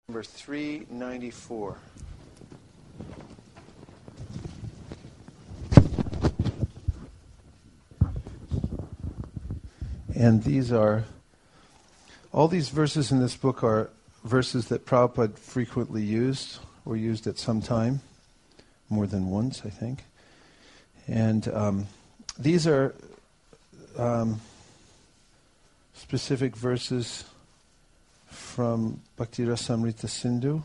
Number 394. And all these verses in this book are verses that Prabhupada frequently used, or used at some time, more than once, I think. And these are specific verses from Bhakti Rasamrita Sindhu,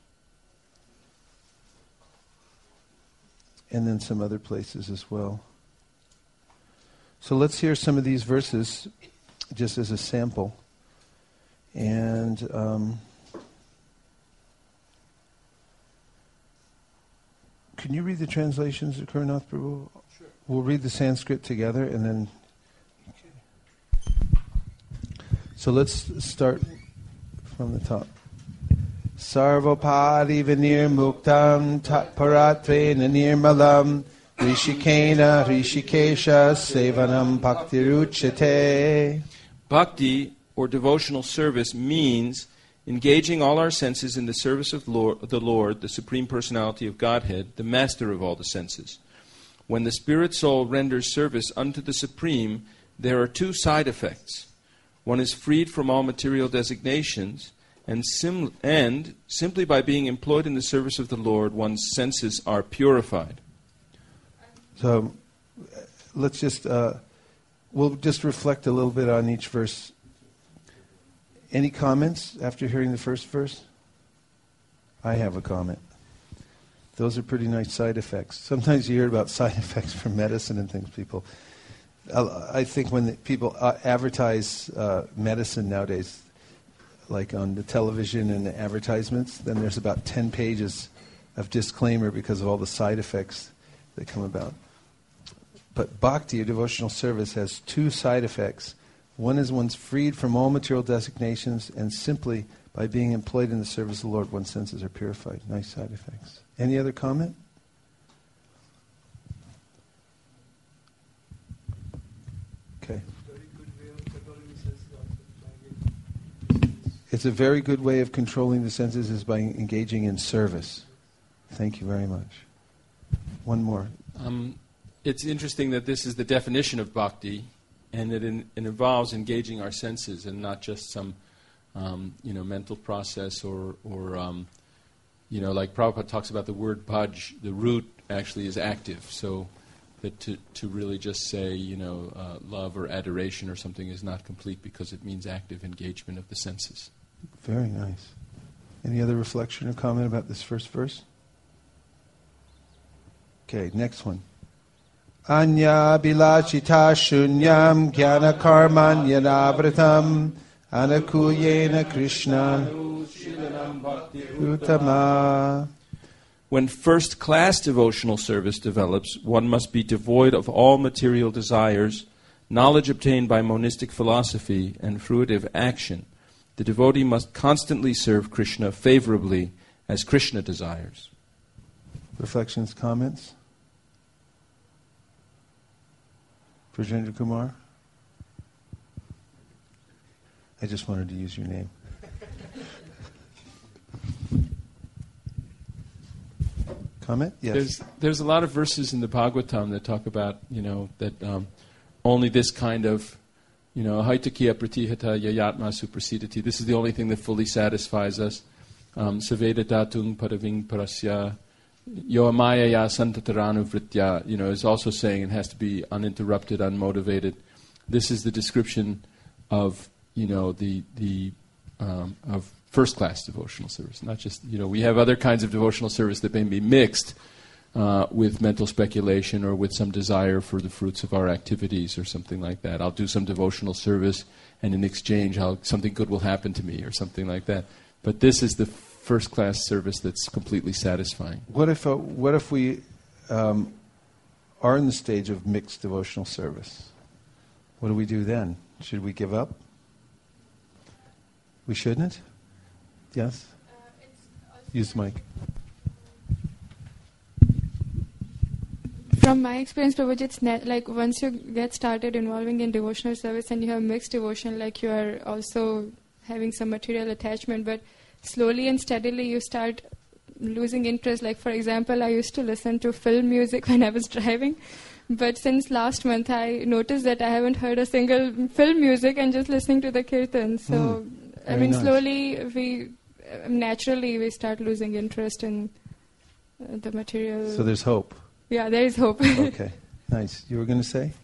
and then some other places as well. So let's hear some of these verses just as a sample. And can you read the translations of Karunath Prabhu? Sure. We'll read the Sanskrit together and then... So let's start from the top. Sarvapadi vinir muktam tatparatrena nirmalam rishikena rishikesha sevanam bhaktiruchyate. Bhakti, or devotional service, means engaging all our senses in the service of the Lord, the Supreme Personality of Godhead, the master of all the senses. When the spirit soul renders service unto the Supreme, there are two side effects. One is freed from all material designations, and simply by being employed in the service of the Lord, one's senses are purified. So let's we'll just reflect a little bit on each verse. Any comments after hearing the first verse? I have a comment. Those are pretty nice side effects. Sometimes you hear about side effects from medicine and things, people. I think when people advertise medicine nowadays, like on the television and the advertisements, then there's about 10 pages of disclaimer because of all the side effects that come about. But bhakti, or devotional service, has two side effects. One is one's freed from all material designations, and simply by being employed in the service of the Lord, one's senses are purified. Nice side effects. Any other comment? Okay. It's a very good way of controlling the senses is by engaging in service. Thank you very much. One more. It's interesting that this is the definition of bhakti, and that it involves engaging our senses and not just some, mental process or like Prabhupada talks about the word bhaj, the root actually is active. So that to really just say, love or adoration or something is not complete because it means active engagement of the senses. Very nice. Any other reflection or comment about this first verse? Okay, next one. Anya bilachita shunyam jnana karmanyanavrtam anakuyena krishna utama. When first-class devotional service develops, one must be devoid of all material desires, knowledge obtained by monistic philosophy, and fruitive action. The devotee must constantly serve Krishna favorably as Krishna desires. Reflections, comments? Brajendra Kumar? I just wanted to use your name. Comment? Yes. There's a lot of verses in the Bhagavatam that talk about, that only this kind of, haitakiya pratihata yayatma suprasidati. This is the only thing that fully satisfies us. Saveda datung padaving parasya yoamaya ya santataranu vritya. Is also saying it has to be uninterrupted, unmotivated. This is the description of, of first-class devotional service. Not just, we have other kinds of devotional service that may be mixed with mental speculation or with some desire for the fruits of our activities or something like that. I'll do some devotional service, and in exchange, something good will happen to me or something like that. But this is the first-class service that's completely satisfying. What if we are in the stage of mixed devotional service? What do we do then? Should we give up? We shouldn't? Yes? Use the mic. From my experience, Prabhuji, it's like once you get started involving in devotional service and you have mixed devotion, like you are also having some material attachment, but slowly and steadily you start losing interest. Like, for example, I used to listen to film music when I was driving. But since last month, I noticed that I haven't heard a single film music and just listening to the kirtan. So, I mean, nice. slowly naturally we start losing interest in the material. So there's hope. Yeah, there is hope. Okay, nice. You were going to say?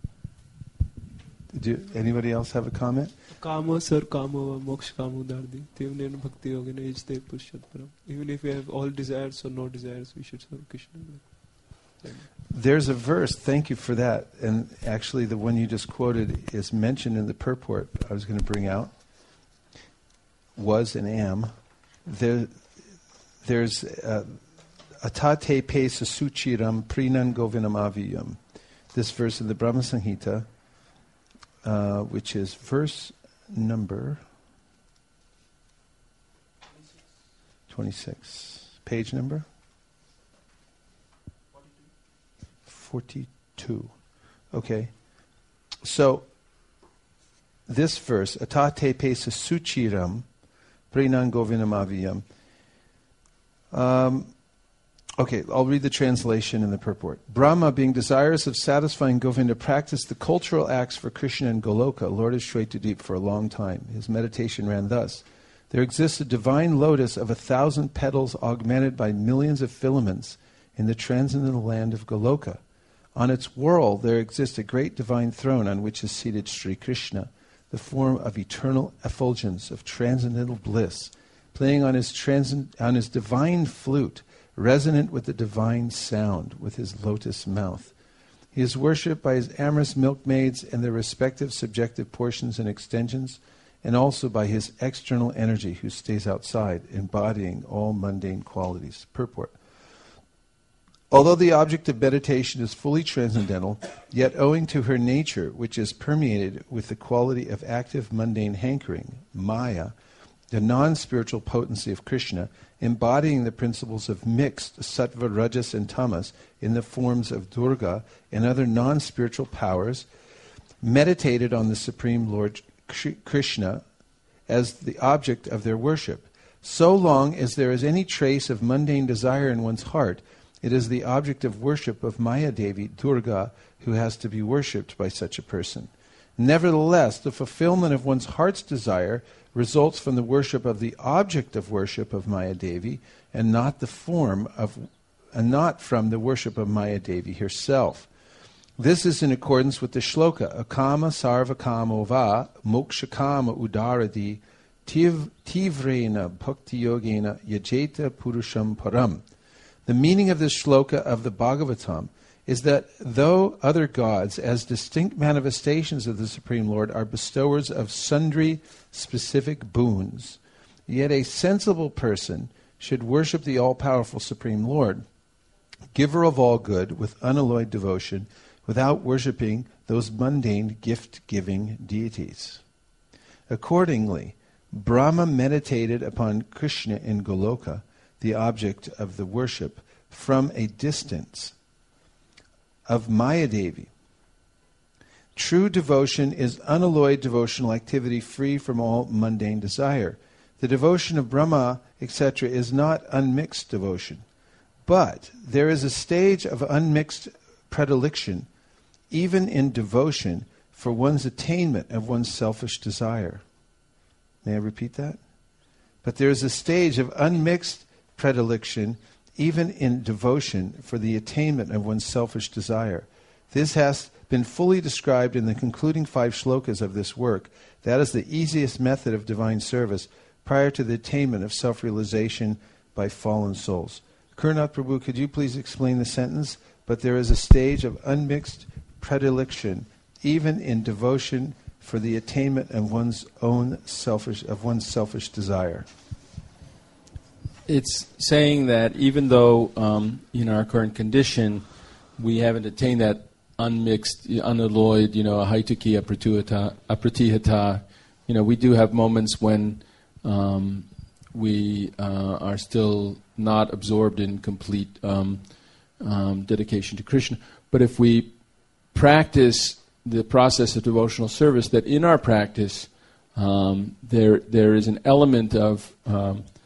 Anybody else have a comment? Kama sir kama moksha kama dardi. Tivnen bhakti yogena ijte purshat param. Even if we have all desires or no desires, we should serve Krishna. There's a verse, thank you for that, and actually the one you just quoted is mentioned in the purport I was going to bring out. Was and am. There's atate pe sasuchiram prinan govinamaviyam. This verse in the Brahma Samhita, which is verse number 26. Page number? 42. Okay. So, this verse, atate pe sasuchiram prinan govinamaviyam. Okay, I'll read the translation in the purport. Brahma, being desirous of satisfying Govinda, practiced the cultural acts for Krishna and Goloka, Lord of Shwetadeep, for a long time. His meditation ran thus. There exists a divine lotus of 1,000 petals augmented by millions of filaments in the transcendental land of Goloka. On its whorl there exists a great divine throne on which is seated Sri Krishna, the form of eternal effulgence, of transcendental bliss, playing on his divine flute, resonant with the divine sound, with his lotus mouth. He is worshipped by his amorous milkmaids and their respective subjective portions and extensions, and also by his external energy who stays outside, embodying all mundane qualities. Purport. Although the object of meditation is fully transcendental, yet owing to her nature, which is permeated with the quality of active mundane hankering, Maya, the non-spiritual potency of Krishna, embodying the principles of mixed sattva, rajas, and tamas in the forms of Durga and other non-spiritual powers, meditated on the Supreme Lord Krishna as the object of their worship. So long as there is any trace of mundane desire in one's heart, it is the object of worship of Maya Devi, Durga, who has to be worshipped by such a person. Nevertheless, the fulfillment of one's heart's desire results from the worship of the object of worship of Maya Devi, and not from the worship of Maya Devi herself. This is in accordance with the shloka, akama sarva kamo va moksha kama udaradi tivrena bhakti yogena yajeta purusham param. The meaning of this shloka of the Bhagavatam is that though other gods, as distinct manifestations of the Supreme Lord, are bestowers of sundry specific boons, yet a sensible person should worship the all-powerful Supreme Lord, giver of all good, with unalloyed devotion, without worshipping those mundane gift-giving deities. Accordingly, Brahma meditated upon Krishna in Goloka, the object of the worship, from a distance of Maya Devi. True devotion is unalloyed devotional activity free from all mundane desire. The devotion of Brahma, etc., is not unmixed devotion. But there is a stage of unmixed predilection, even in devotion, for one's attainment of one's selfish desire. May I repeat that? But there is a stage of unmixed predilection, even in devotion, for the attainment of one's selfish desire. This has been fully described in the concluding 5 shlokas of this work. That is the easiest method of divine service prior to the attainment of self-realization by fallen souls. Kurnath Prabhu, could you please explain the sentence? But there is a stage of unmixed predilection, even in devotion, for the attainment of one's selfish desire. It's saying that even though in our current condition we haven't attained that unmixed, unalloyed, ahaituki apratihata, we do have moments when we are still not absorbed in complete dedication to Krishna. But if we practice the process of devotional service, that in our practice there is an element of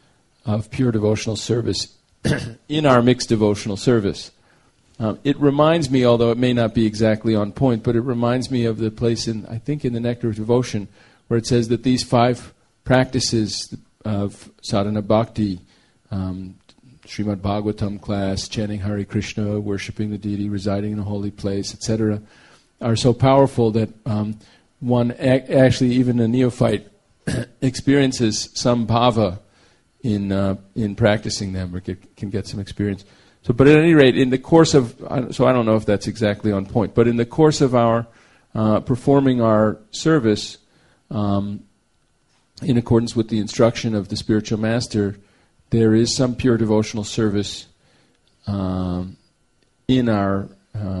of pure devotional service in our mixed devotional service. It reminds me, although it may not be exactly on point, but it reminds me of the place in the Nectar of Devotion, where it says that these 5 practices of sadhana bhakti, Srimad Bhagavatam class, chanting Hare Krishna, worshipping the deity, residing in a holy place, etc., are so powerful that one actually, even a neophyte, experiences some bhava in practicing them, or can get some experience. So, but at any rate, in the course of, so I don't know if that's exactly on point, but in the course of our performing our service, in accordance with the instruction of the spiritual master, there is some pure devotional service in our.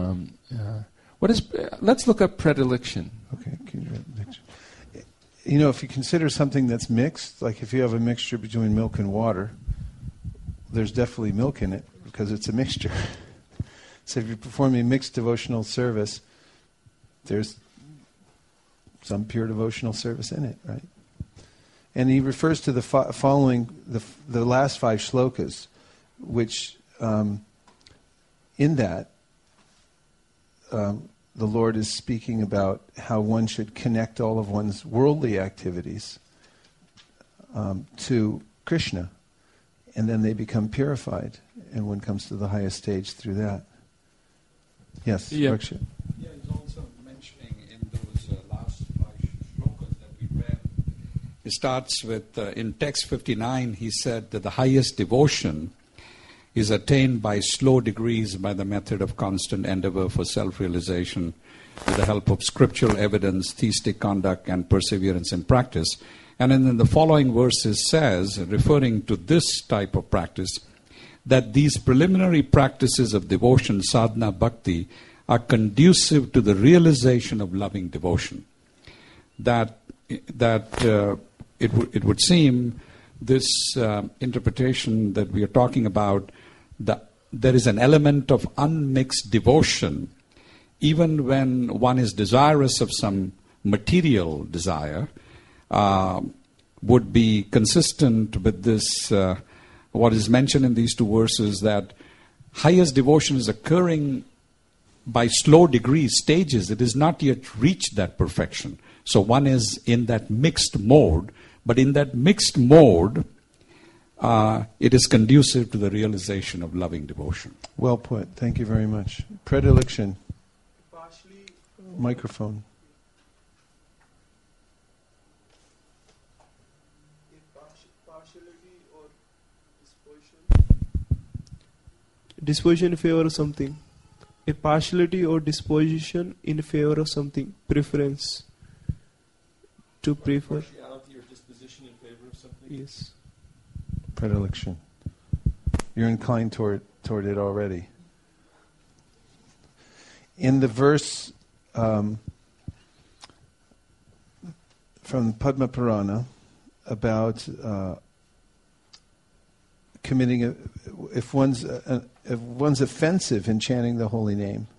Let's look up predilection. Okay, predilection. You know, if you consider something that's mixed, like if you have a mixture between milk and water, there's definitely milk in it because it's a mixture. So if you're performing a mixed devotional service, there's some pure devotional service in it, right? And he refers to the following, the last 5 shlokas, which in that the Lord is speaking about how one should connect all of one's worldly activities to Krishna, and then they become purified, and one comes to the highest stage through that. Yes, Yeah. Rakshit. Yeah, he's also mentioning in those last 5 shlokas that we read. It starts with, in text 59, he said that the highest devotion is attained by slow degrees by the method of constant endeavor for self-realization with the help of scriptural evidence, theistic conduct, and perseverance in practice. And then the following verses says, referring to this type of practice, that these preliminary practices of devotion, sadhana, bhakti, are conducive to the realization of loving devotion. That it would seem this interpretation that we are talking about, there is an element of unmixed devotion, even when one is desirous of some material desire, would be consistent with this, what is mentioned in these 2 verses, that highest devotion is occurring by slow degrees, stages. It has not yet reached that perfection. So one is in that mixed mode, but in that mixed mode, it is conducive to the realization of loving devotion. Well put. Thank you very much. Predilection. Microphone. Disposition in favor of something. A partiality or disposition in favor of something. Preference. To prefer. Partiality or disposition in favor of something? Yes. Predilection. You're inclined toward it already. In the verse from Padma Purana about committing if one's offensive in chanting the holy name,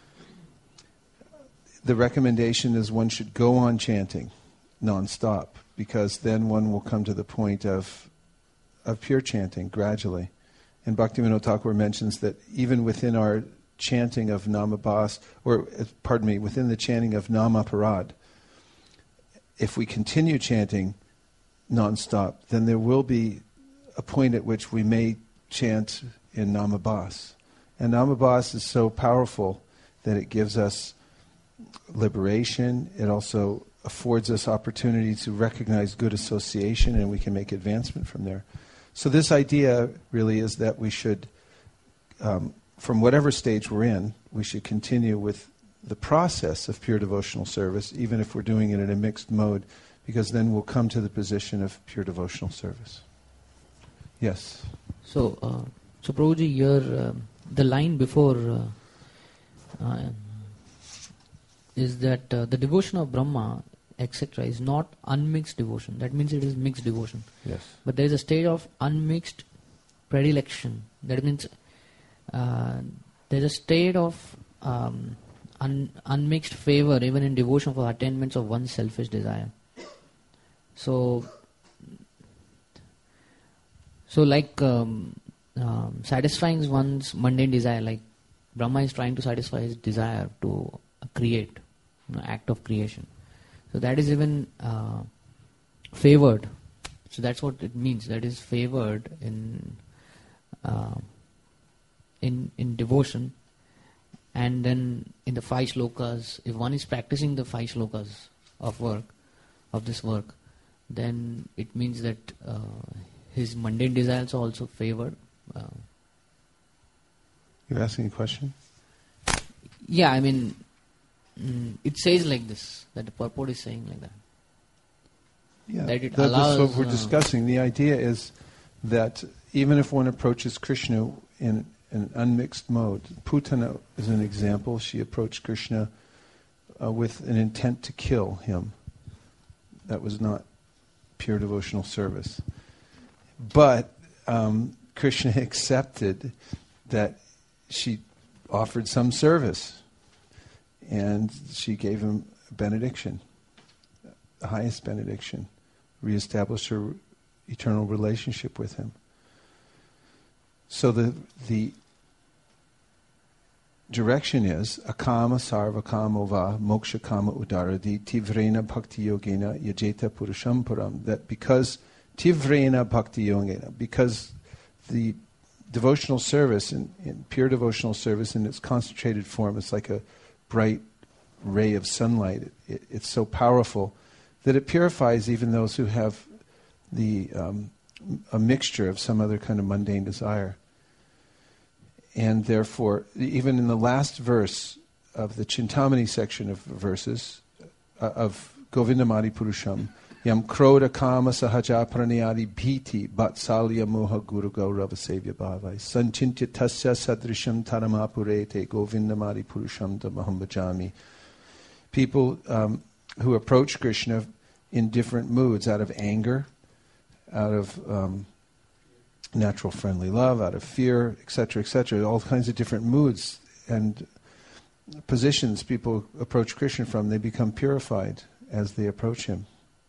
the recommendation is one should go on chanting non-stop, because then one will come to the point of pure chanting gradually. And Bhaktivinoda Thakur mentions that even within our chanting of Namabhas, within the chanting of Namaparad, if we continue chanting non-stop, then there will be a point at which we may chant in Namabhas. And Namabhas is so powerful that it gives us liberation. It also affords us opportunity to recognize good association, and we can make advancement from there. So this idea really is that we should, from whatever stage we're in, we should continue with the process of pure devotional service, even if we're doing it in a mixed mode, because then we'll come to the position of pure devotional service. Yes? So Prabhuji, here, the line before is that the devotion of Brahma, etc., is not unmixed devotion. That means it is mixed devotion. Yes. But there is a stage of unmixed predilection. That means there is a state of unmixed favor even in devotion for attainments of one's selfish desire. So So like satisfying one's mundane desire, like Brahma is trying to satisfy his desire to create, act of creation. So that is even favored. So that's what it means. That is favored in devotion. And then in the 5 shlokas, if one is practicing the 5 shlokas of this work, then it means that his mundane desires are also favored. You're asking a question? Yeah, I mean, it says like this, that the purport is saying like that. Yeah, That it that's allows, what we're discussing. The idea is that even if one approaches Krishna in an unmixed mode, Putana is an example. She approached Krishna with an intent to kill him. That was not pure devotional service. But Krishna accepted that she offered some service, and she gave him a benediction, the highest benediction, reestablished her eternal relationship with him. So the direction is akama sarva kama va moksha kama udaradi tivrena bhakti yogena yajeta purusham puram. That because tivrena bhakti yogena, because the devotional service, in pure devotional service in its concentrated form, it's like a bright ray of sunlight. It's so powerful that it purifies even those who have a mixture of some other kind of mundane desire. And therefore, even in the last verse of the Chintamani section of verses of Govindamadi Purusham, Yam Krodha Kama Sahaja Pranayadi Bhiti Vatsalya Moha Guru Gaurava Sevya Bhavai Sanchintya Tasya Sadrisham Taramapurete Govindamadi Purusham Tamaham Bhajami. People who approach Krishna in different moods, out of anger, out of natural friendly love, out of fear, etc., all kinds of different moods and positions people approach Krishna from, they become purified as they approach him.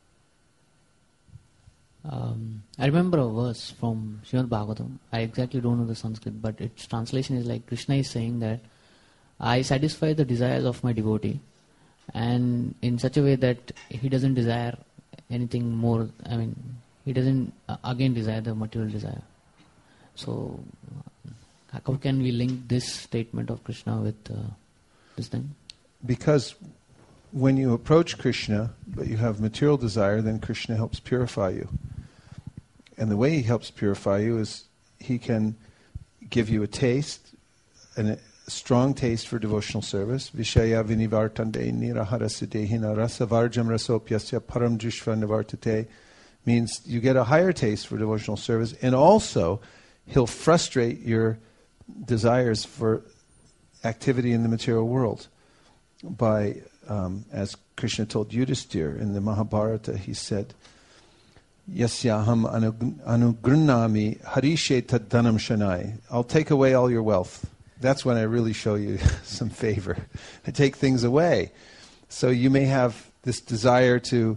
I remember a verse from Srimad Bhagavatam. I exactly don't know the Sanskrit, but its translation is like Krishna is saying that I satisfy the desires of my devotee, and in such a way that he doesn't desire anything more. I mean, he doesn't again desire the material desire. So, how can we link this statement of Krishna with this thing? Because when you approach Krishna, but you have material desire, then Krishna helps purify you. And the way he helps purify you is he can give you a taste, a strong taste for devotional service. Vishaya vinivartande niraharasudehina rasavarjam rasopyasya param jushva nivartate, means you get a higher taste for devotional service, and also he'll frustrate your desires for activity in the material world by, as Krishna told Yudhisthira in the Mahabharata, he said, Yasyaham anugrunami harishe taddanam shanai. I'll take away all your wealth. That's when I really show you some favor. I take things away. So you may have this desire to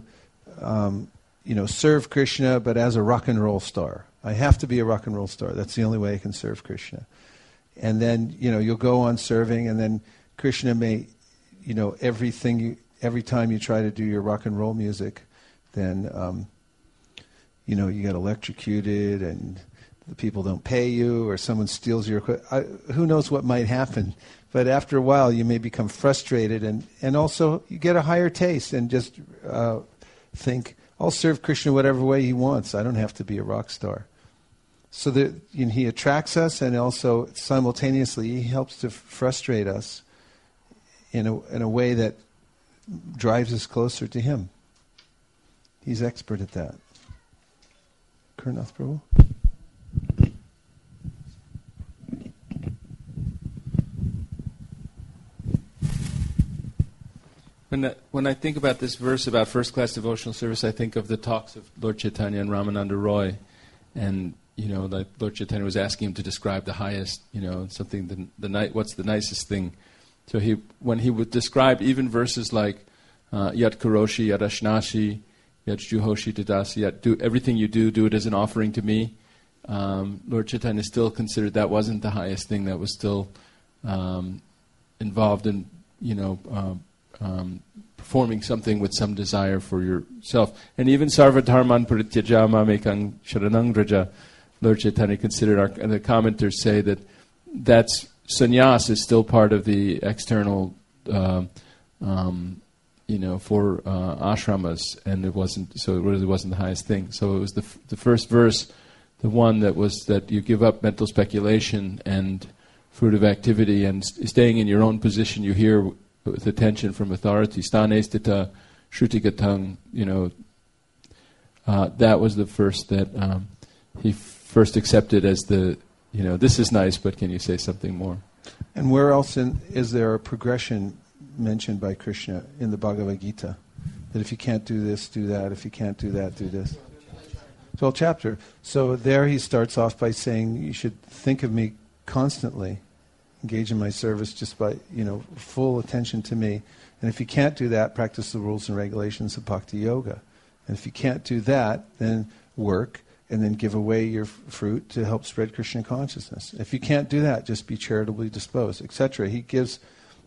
serve Krishna, but as a rock and roll star. I have to be a rock and roll star. That's the only way I can serve Krishna. And then, you'll go on serving, and then Krishna may, every time you try to do your rock and roll music, then, you get electrocuted, and the people don't pay you, or someone steals your equipment. Who knows what might happen? But after a while, you may become frustrated, and also you get a higher taste and just think, I'll serve Krishna whatever way he wants. I don't have to be a rock star. So that he attracts us, and also simultaneously he helps to frustrate us in a way that drives us closer to him. He's expert at that. Karnath Prabhu? When I think about this verse about first-class devotional service, I think of the talks of Lord Chaitanya and Ramananda Roy, and like Lord Chaitanya was asking him to describe the highest, something what's the nicest thing. So when he would describe even verses like Yat Karoshi, Yat Ashnashi, Yat Juhoshi Tadasi, Yat do everything you do it as an offering to me. Lord Chaitanya still considered that wasn't the highest thing. That was still involved in, performing something with some desire for yourself. And even Sarva Dharman Parityaja Mamekang Sharanang Vraja, Lord Chaitanya considered, and the commenters say that's sannyas is still part of the external, for ashramas, and it really wasn't the highest thing. So it was the first verse, the one that you give up mental speculation and fruitive activity and staying in your own position. You hear with attention from authority. Stane stita shruti-gatang, that was the first that he first accepted as this is nice, but can you say something more? And where else is there a progression mentioned by Krishna in the Bhagavad Gita? That if you can't do this, do that. If you can't do that, do this. 12th chapter. So there he starts off by saying, you should think of me constantly, engage in my service just by, full attention to me. And if you can't do that, practice the rules and regulations of Bhakti Yoga. And if you can't do that, then work and then give away your fruit to help spread Krishna consciousness. If you can't do that, just be charitably disposed, etc. He gives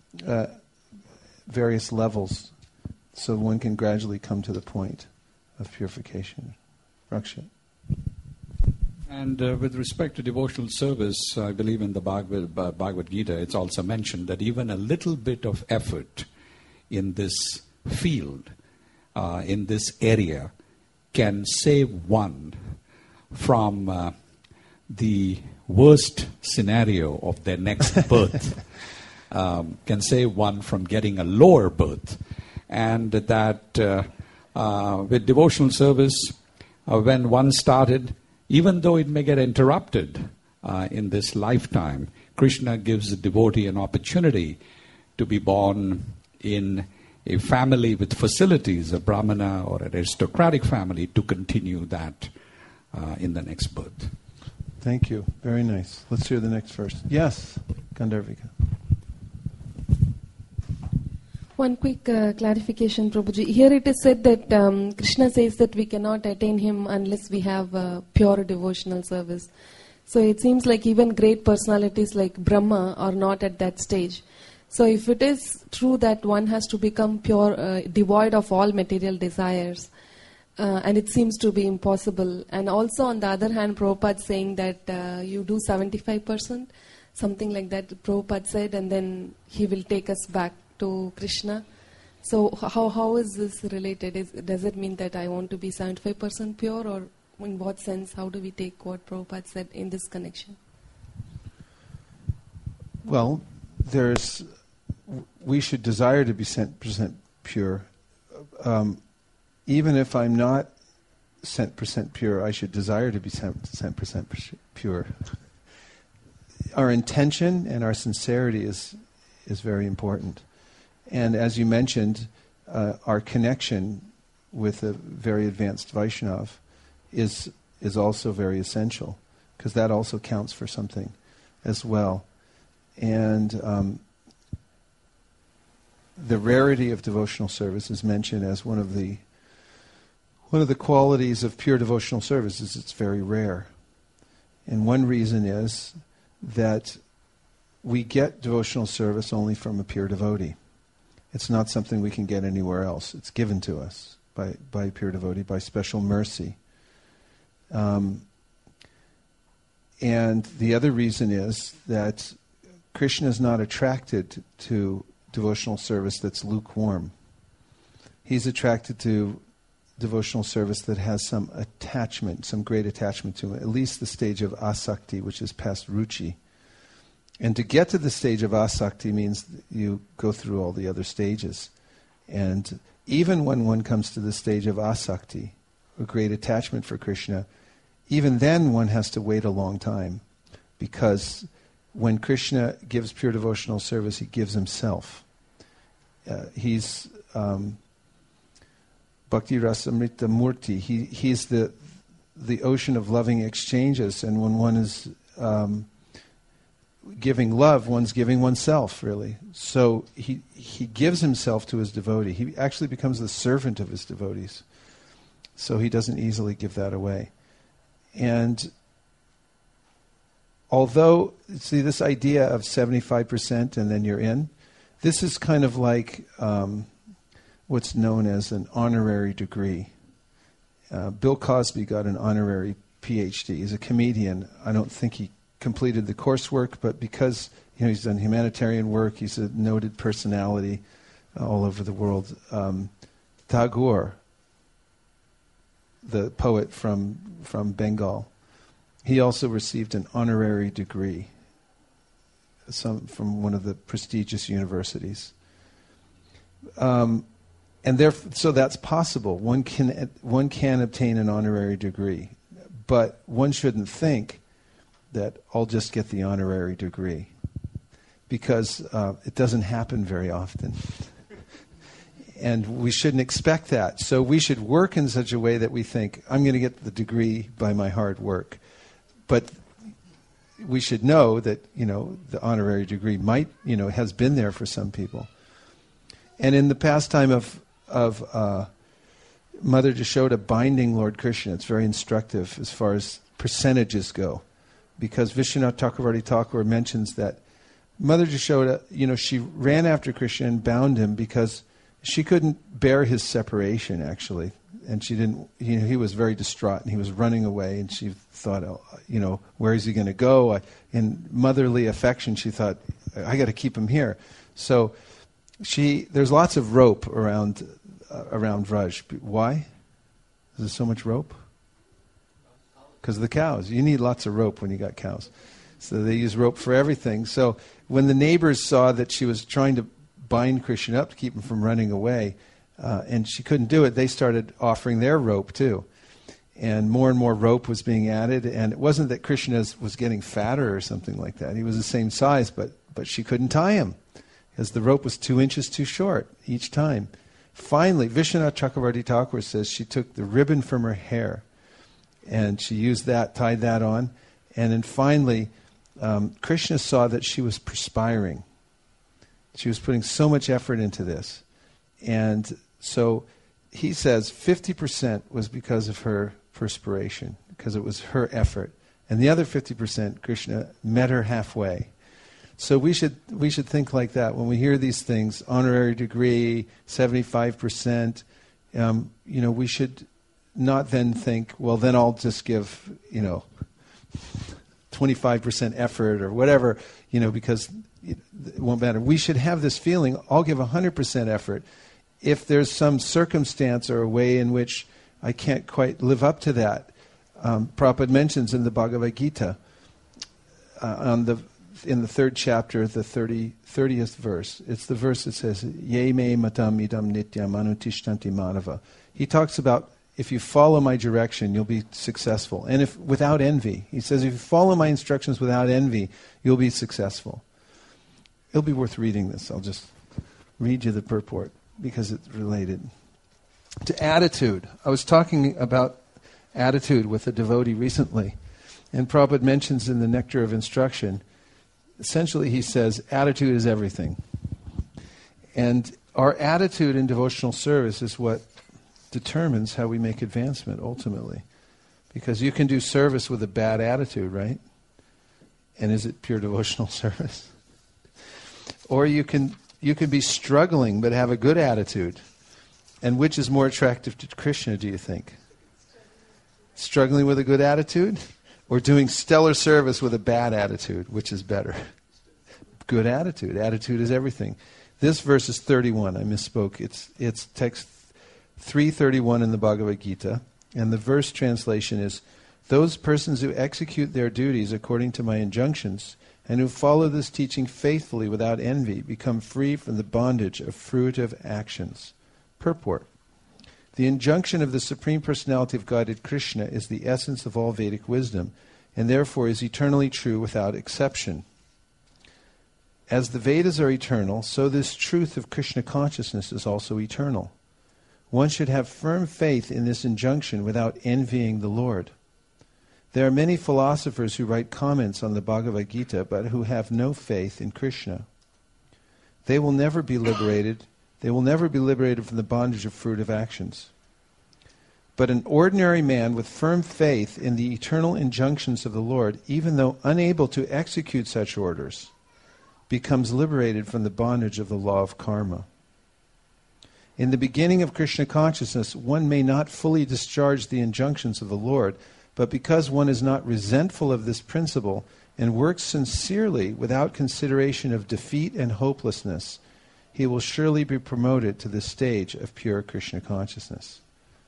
various levels so one can gradually come to the point of purification. Rakshit. And with respect to devotional service, I believe in the Bhagavad Gita, it's also mentioned that even a little bit of effort in this field, in this area, can save one from the worst scenario of their next birth, can save one from getting a lower birth. And that with devotional service, when one started, even though it may get interrupted in this lifetime, Krishna gives the devotee an opportunity to be born in a family with facilities, a brahmana or an aristocratic family, to continue that in the next birth. Thank you. Very nice. Let's hear the next verse. Yes, Gandharvika. One quick clarification, Prabhuji. Here it is said that Krishna says that we cannot attain him unless we have pure devotional service. So it seems like even great personalities like Brahma are not at that stage. So if it is true that one has to become pure, devoid of all material desires, and it seems to be impossible. And also on the other hand, Prabhupada saying that you do 75%, something like that Prabhupada said, and then he will take us back to Krishna. So how is this related? Does it mean that I want to be 75% pure, or in what sense? How do we take what Prabhupada said in this connection? Well, we should desire to be 100% pure. Even if I'm not 100% pure, I should desire to be 100% pure. Our intention and our sincerity is very important. And as you mentioned, our connection with a very advanced Vaishnav is also very essential, because that also counts for something as well. And the rarity of devotional service is mentioned as one of the qualities of pure devotional service is it's very rare. And one reason is that we get devotional service only from a pure devotee. It's not something we can get anywhere else. It's given to us by a pure devotee, by special mercy. And the other reason is that Krishna is not attracted to devotional service that's lukewarm. He's attracted to devotional service that has some attachment, some great attachment to it, at least the stage of asakti, which is past ruchi. And to get to the stage of asakti means you go through all the other stages. And even when one comes to the stage of asakti, a great attachment for Krishna, even then one has to wait a long time. Because when Krishna gives pure devotional service, he gives himself. He's Bhakti Rasamrita Murti. He's the ocean of loving exchanges. And when one is giving love, one's giving oneself, really. So he gives himself to his devotee. He actually becomes the servant of his devotees. So he doesn't easily give that away. And although, see this idea of 75% and then you're in, this is kind of like what's known as an honorary degree. Bill Cosby got an honorary PhD. He's a comedian. I don't think he completed the coursework, but because he's done humanitarian work, he's a noted personality all over the world. Tagore, the poet from Bengal, he also received an honorary degree from one of the prestigious universities. So that's possible. One can obtain an honorary degree, but one shouldn't think that I'll just get the honorary degree, because it doesn't happen very often. And we shouldn't expect that. So we should work in such a way that we think, I'm going to get the degree by my hard work. But we should know that, the honorary degree might, has been there for some people. And in the pastime of Mother Jashoda binding Lord Krishna, it's very instructive as far as percentages go. Because Vishwanath Chakravarti Thakur mentions that Mother Jashoda, she ran after Krishna and bound him because she couldn't bear his separation, actually. And she didn't, he was very distraught and he was running away, and she thought, where is he going to go? In motherly affection, she thought, I got to keep him here. So there's lots of rope around Vraj. Why? Is there so much rope? Because of the cows. You need lots of rope when you got cows. So they use rope for everything. So when the neighbors saw that she was trying to bind Krishna up to keep him from running away, and she couldn't do it, they started offering their rope too. And more rope was being added. And it wasn't that Krishna was getting fatter or something like that. He was the same size, but she couldn't tie him because the rope was 2 inches too short each time. Finally, Vishwanath Chakravarti Thakur says she took the ribbon from her hair and she used that, tied that on. And then finally, Krishna saw that she was perspiring. She was putting so much effort into this. And so he says 50% was because of her perspiration, because it was her effort. And the other 50%, Krishna met her halfway. So we should think like that. When we hear these things, honorary degree, 75%, we should not then think, well, then I'll just give, 25% effort or whatever, because it won't matter. We should have this feeling, I'll give 100% effort. If there's some circumstance or a way in which I can't quite live up to that, Prabhupada mentions in the Bhagavad Gita, in the 3rd chapter, the 30th verse. It's the verse that says, Ye me matam idam nityam anutishtanti manava. He talks about, if you follow my direction, you'll be successful. And if without envy. He says, if you follow my instructions without envy, you'll be successful. It'll be worth reading this. I'll just read you the purport because it's related. To attitude. I was talking about attitude with a devotee recently. And Prabhupada mentions in the Nectar of Instruction, essentially he says, attitude is everything. And our attitude in devotional service is what determines how we make advancement ultimately. Because you can do service with a bad attitude, right? And is it pure devotional service? Or you can be struggling but have a good attitude. And which is more attractive to Krishna, do you think? Struggling with a good attitude? Or doing stellar service with a bad attitude? Which is better? Good attitude. Attitude is everything. This verse is 31. I misspoke. It's text 331 in the Bhagavad Gita. And the verse translation is, those persons who execute their duties according to my injunctions and who follow this teaching faithfully without envy become free from the bondage of fruitive actions. Purport. The injunction of the Supreme Personality of Godhead Krishna is the essence of all Vedic wisdom and therefore is eternally true without exception. As the Vedas are eternal, so this truth of Krishna consciousness is also eternal. One should have firm faith in this injunction without envying the Lord. There are many philosophers who write comments on the Bhagavad Gita, but who have no faith in Krishna. They will never be liberated. They will never be liberated from the bondage of fruitive actions. But an ordinary man with firm faith in the eternal injunctions of the Lord, even though unable to execute such orders, becomes liberated from the bondage of the law of karma. In the beginning of Krishna consciousness, one may not fully discharge the injunctions of the Lord, but because one is not resentful of this principle and works sincerely without consideration of defeat and hopelessness, he will surely be promoted to the stage of pure Krishna consciousness.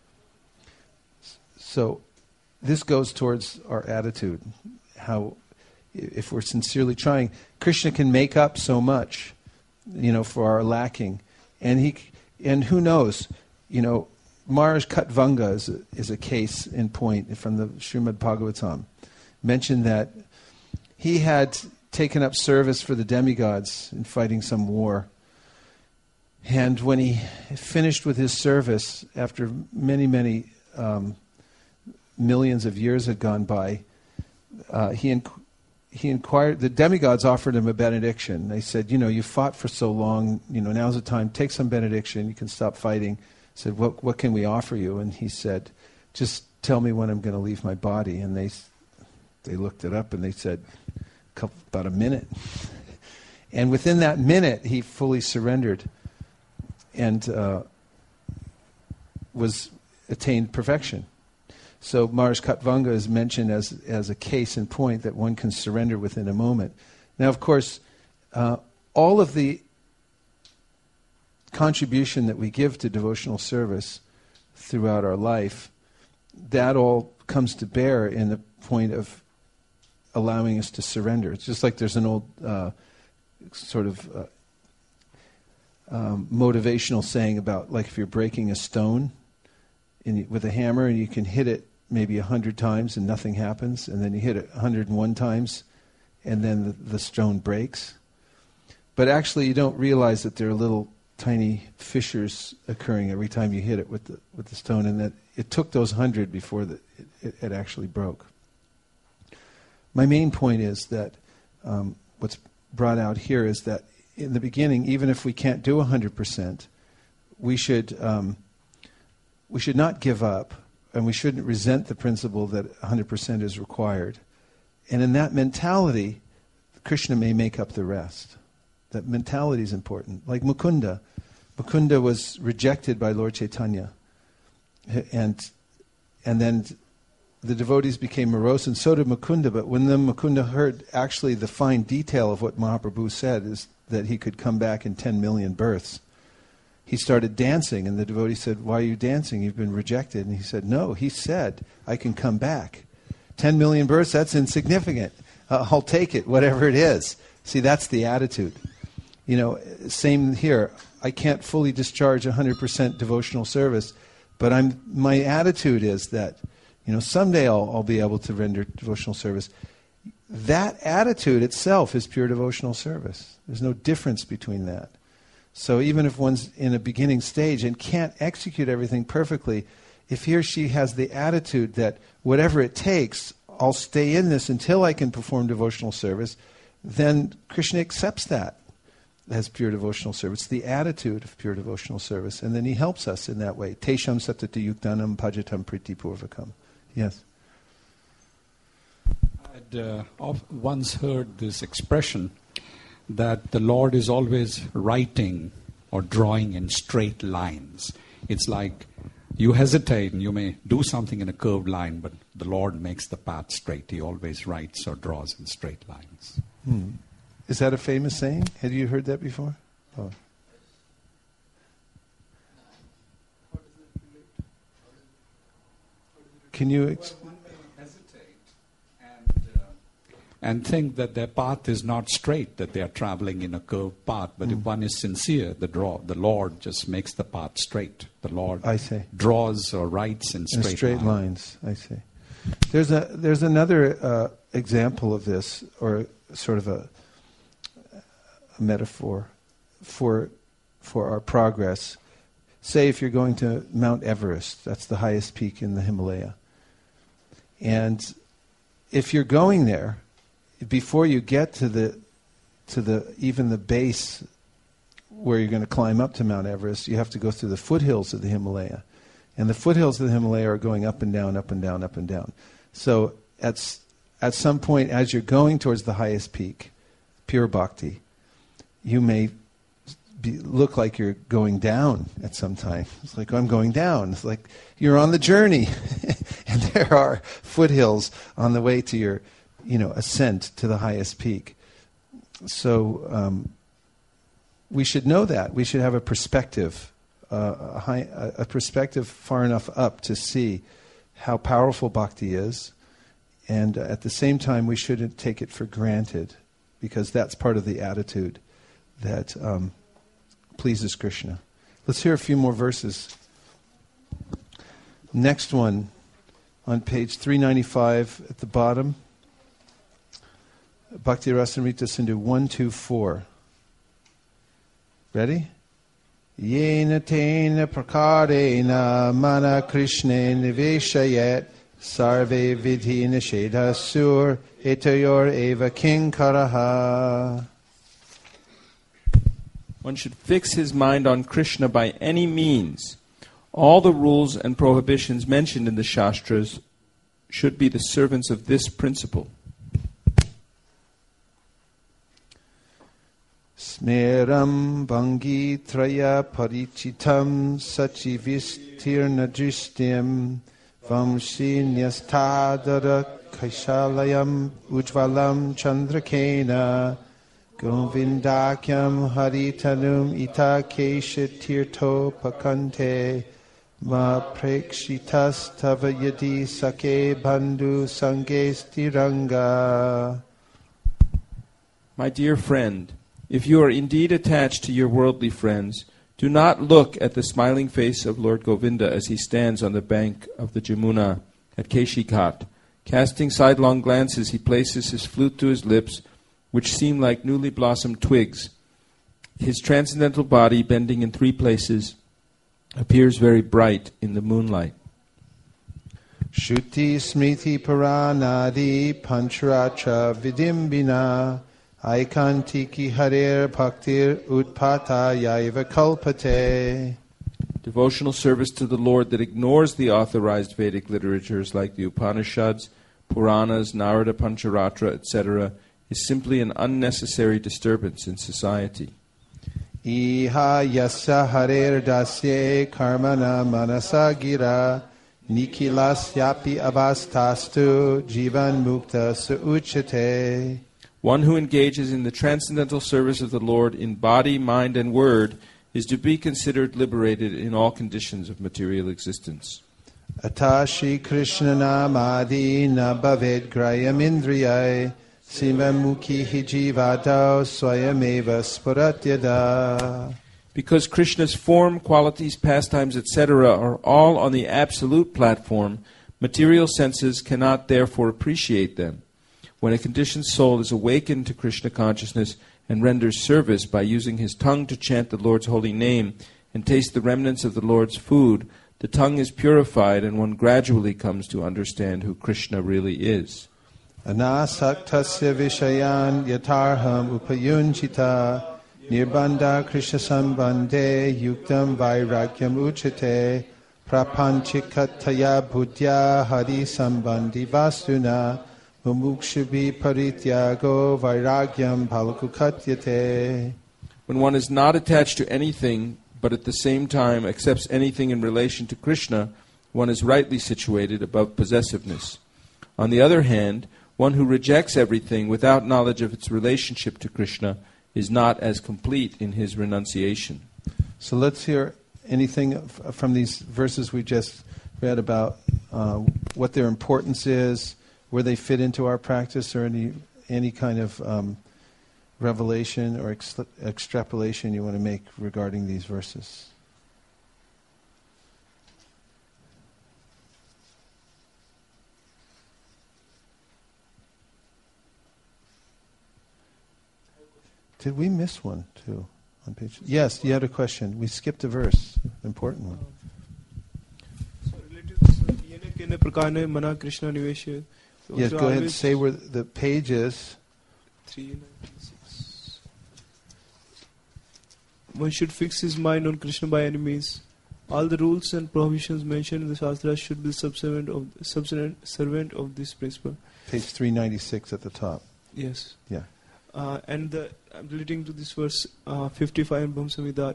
So this goes towards our attitude. How, if we're sincerely trying, Krishna can make up so much, for our lacking. And who knows, Maharaj Katvanga is a case in point from the Srimad Bhagavatam. Mentioned that he had taken up service for the demigods in fighting some war. And when he finished with his service, after many, many millions of years had gone by, he inquired, the demigods offered him a benediction. They said, you fought for so long, now's the time, take some benediction, you can stop fighting. He said, what can we offer you? And he said, just tell me when I'm going to leave my body. And they looked it up and they said, about a minute. And within that minute, he fully surrendered and was attained perfection. So Maharaj Katvanga is mentioned as a case in point that one can surrender within a moment. Now, of course, all of the contribution that we give to devotional service throughout our life, that all comes to bear in the point of allowing us to surrender. It's just like there's an old motivational saying about, like, if you're breaking a stone with a hammer and you can hit it maybe 100 times and nothing happens, and then you hit it 101 times and then the stone breaks. But actually you don't realize that there are little tiny fissures occurring every time you hit it with the stone, and that it took those 100 before it actually broke. My main point is that what's brought out here is that in the beginning, even if we can't do 100%, we should not give up, and we shouldn't resent the principle that 100% is required. And in that mentality, Krishna may make up the rest. That mentality is important. Like Mukunda. Mukunda was rejected by Lord Chaitanya. And then the devotees became morose, and so did Mukunda. But when then Mukunda heard actually the fine detail of what Mahaprabhu said, is that he could come back in 10 million births, he started dancing, and the devotee said, "Why are you dancing? You've been rejected." And he said, "No, he said, I can come back. 10 million births, that's insignificant. I'll take it, whatever it is." See, that's the attitude. Same here. I can't fully discharge 100% devotional service, but my attitude is that, someday I'll be able to render devotional service. That attitude itself is pure devotional service. There's no difference between that. So even if one's in a beginning stage and can't execute everything perfectly, if he or she has the attitude that whatever it takes, I'll stay in this until I can perform devotional service, then Krishna accepts that as pure devotional service, the attitude of pure devotional service, and then he helps us in that way. Tesham satati yuktanam bhajatam priti purvakam. Yes? I'd once heard this expression that the Lord is always writing or drawing in straight lines. It's like you hesitate and you may do something in a curved line, but the Lord makes the path straight. He always writes or draws in straight lines. Is that a famous saying? Have you heard that before? Oh. Can you hesitate and think that their path is not straight, that they are traveling in a curved path. But if one is sincere, the Lord just makes the path straight. The Lord draws or writes in straight lines. I see. There's another example of this, or sort of a metaphor for our progress. Say if you're going to Mount Everest, that's the highest peak in the Himalaya. And if you're going there, before you get to even the base where you're going to climb up to Mount Everest, you have to go through the foothills of the Himalaya. And the foothills of the Himalaya are going up and down, up and down, up and down. So at some point, as you're going towards the highest peak, pure bhakti, you may look like you're going down at some time. It's like, I'm going down. It's like you're on the journey. And there are foothills on the way to your, ascent to the highest peak. So we should know that. We should have a perspective, a perspective far enough up to see how powerful bhakti is. And at the same time, we shouldn't take it for granted, because that's part of the attitude that pleases Krishna. Let's hear a few more verses. Next one, on page 395 at the bottom. Bhakti Rasamrita Sindhu 124. Ready? Yena tena prakarena mana Krishna niveshayet sarve vidhi nishedha sur etayor eva kinkaraha. One should fix his mind on Krishna by any means. All the rules and prohibitions mentioned in the Shastras should be the servants of this principle. Smeram Bangi Traya Parichitam Sachivistirna Drishyam Vamshinyastadara Kaishalayam Ujvalam Chandrakena Govindakyam Haritanum Ita Keshatirto Pakante Ma Prekshitas Tava Yadi Sake Bandhu Sange Stiranga. My dear friend, if you are indeed attached to your worldly friends, do not look at the smiling face of Lord Govinda as he stands on the bank of the Jamuna at Keshighat. Casting sidelong glances, he places his flute to his lips, which seem like newly blossomed twigs. His transcendental body, bending in 3 places, appears very bright in the moonlight. Shruti Smriti Paranadi Pancharatra Vidimbina Aikantiki Harer Bhaktir Utpata Yaiva Kalpate. Devotional service to the Lord that ignores the authorized Vedic literatures like the Upanishads, Puranas, Narada Pancharatra, etc., is simply an unnecessary disturbance in society. Iha yasya harer dasye karmana manasa gira nikilasyapi avastastu jivan mukta suuchate. One who engages in the transcendental service of the Lord in body, mind, and word is to be considered liberated in all conditions of material existence. Atashi Krishna namadi na bhaved grayam indriyai simamukhi hijivadao swayameva spuratyada. Because Krishna's form, qualities, pastimes, etc. are all on the absolute platform, material senses cannot therefore appreciate them. When a conditioned soul is awakened to Krishna consciousness and renders service by using his tongue to chant the Lord's holy name and taste the remnants of the Lord's food, the tongue is purified and one gradually comes to understand who Krishna really is. Anasaktasya vishayan yatarham upayunchita nirbandha Krishna sambandhe yuktam vairagyam uchate prapanchikataya buddhya hari sambandhi vastuna mumukshubi parityago vairagyam bhalakukatyate. When one is not attached to anything, but at the same time accepts anything in relation to Krishna, one is rightly situated above possessiveness. On the other hand, one who rejects everything without knowledge of its relationship to Krishna is not as complete in his renunciation. So let's hear anything from these verses we just read about what their importance is, where they fit into our practice, or any kind of revelation or extrapolation you want to make regarding these verses. Did we miss one too on page? Yes, you had a question. We skipped a verse, important one. So related to yene kene prakane mana Krishna niveshe. Yes, go ahead and say where the page is. 396. One should fix his mind on Krishna by any means. all the rules and prohibitions mentioned in the Shastras should be servant of this principle. Page 396 at the top. Yes. Yeah. And I'm relating to this verse 55 in Brahma Samhita.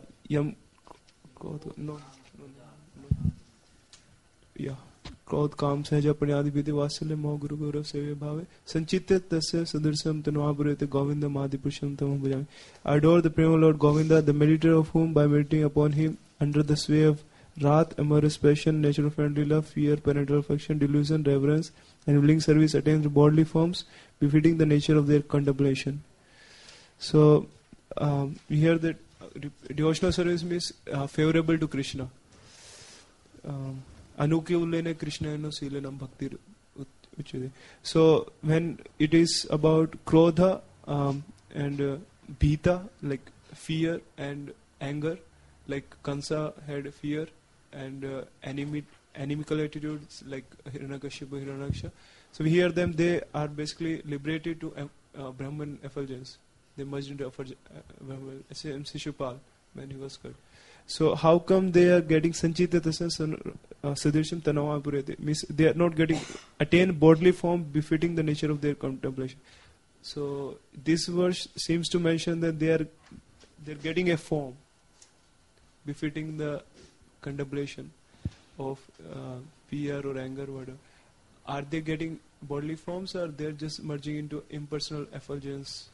Yeah. क्रोध काम सहज अपन्यादि विधि वात्सल्य मोह गुरु गौरव सेव्य भावे संचित्य तस्य सदृशम तन्वापुरेते गोविंदम आदि पुरुषम तमं भजामि. I adore the Prema Lord Govinda, the meditator of whom, by meditating upon him under the sway of wrath, amorous passion, natural friendly love, fear, parental affection, delusion, reverence, and willing service, attains the bodily forms befitting the nature of their contemplation. So we hear that devotional service means favorable to Krishna. Anukulene Krishnena Silanam Bhakti Uchade. So when it is about Krodha and Bhita, like fear and anger, like Kansa had fear and animical attitudes like Hiranyakashipu, Hiranyaksha. So we hear them, they are basically liberated to Brahman effulgence. They merged into Brahman, same Shishupal when he was cut. So how come they are getting Sanchita Sadirsham Tanavapurete? Means they are not getting attain bodily form befitting the nature of their contemplation. So this verse seems to mention that they're getting a form befitting the contemplation of fear or anger, whatever. Are they getting bodily forms, or they're just merging into impersonal effulgence?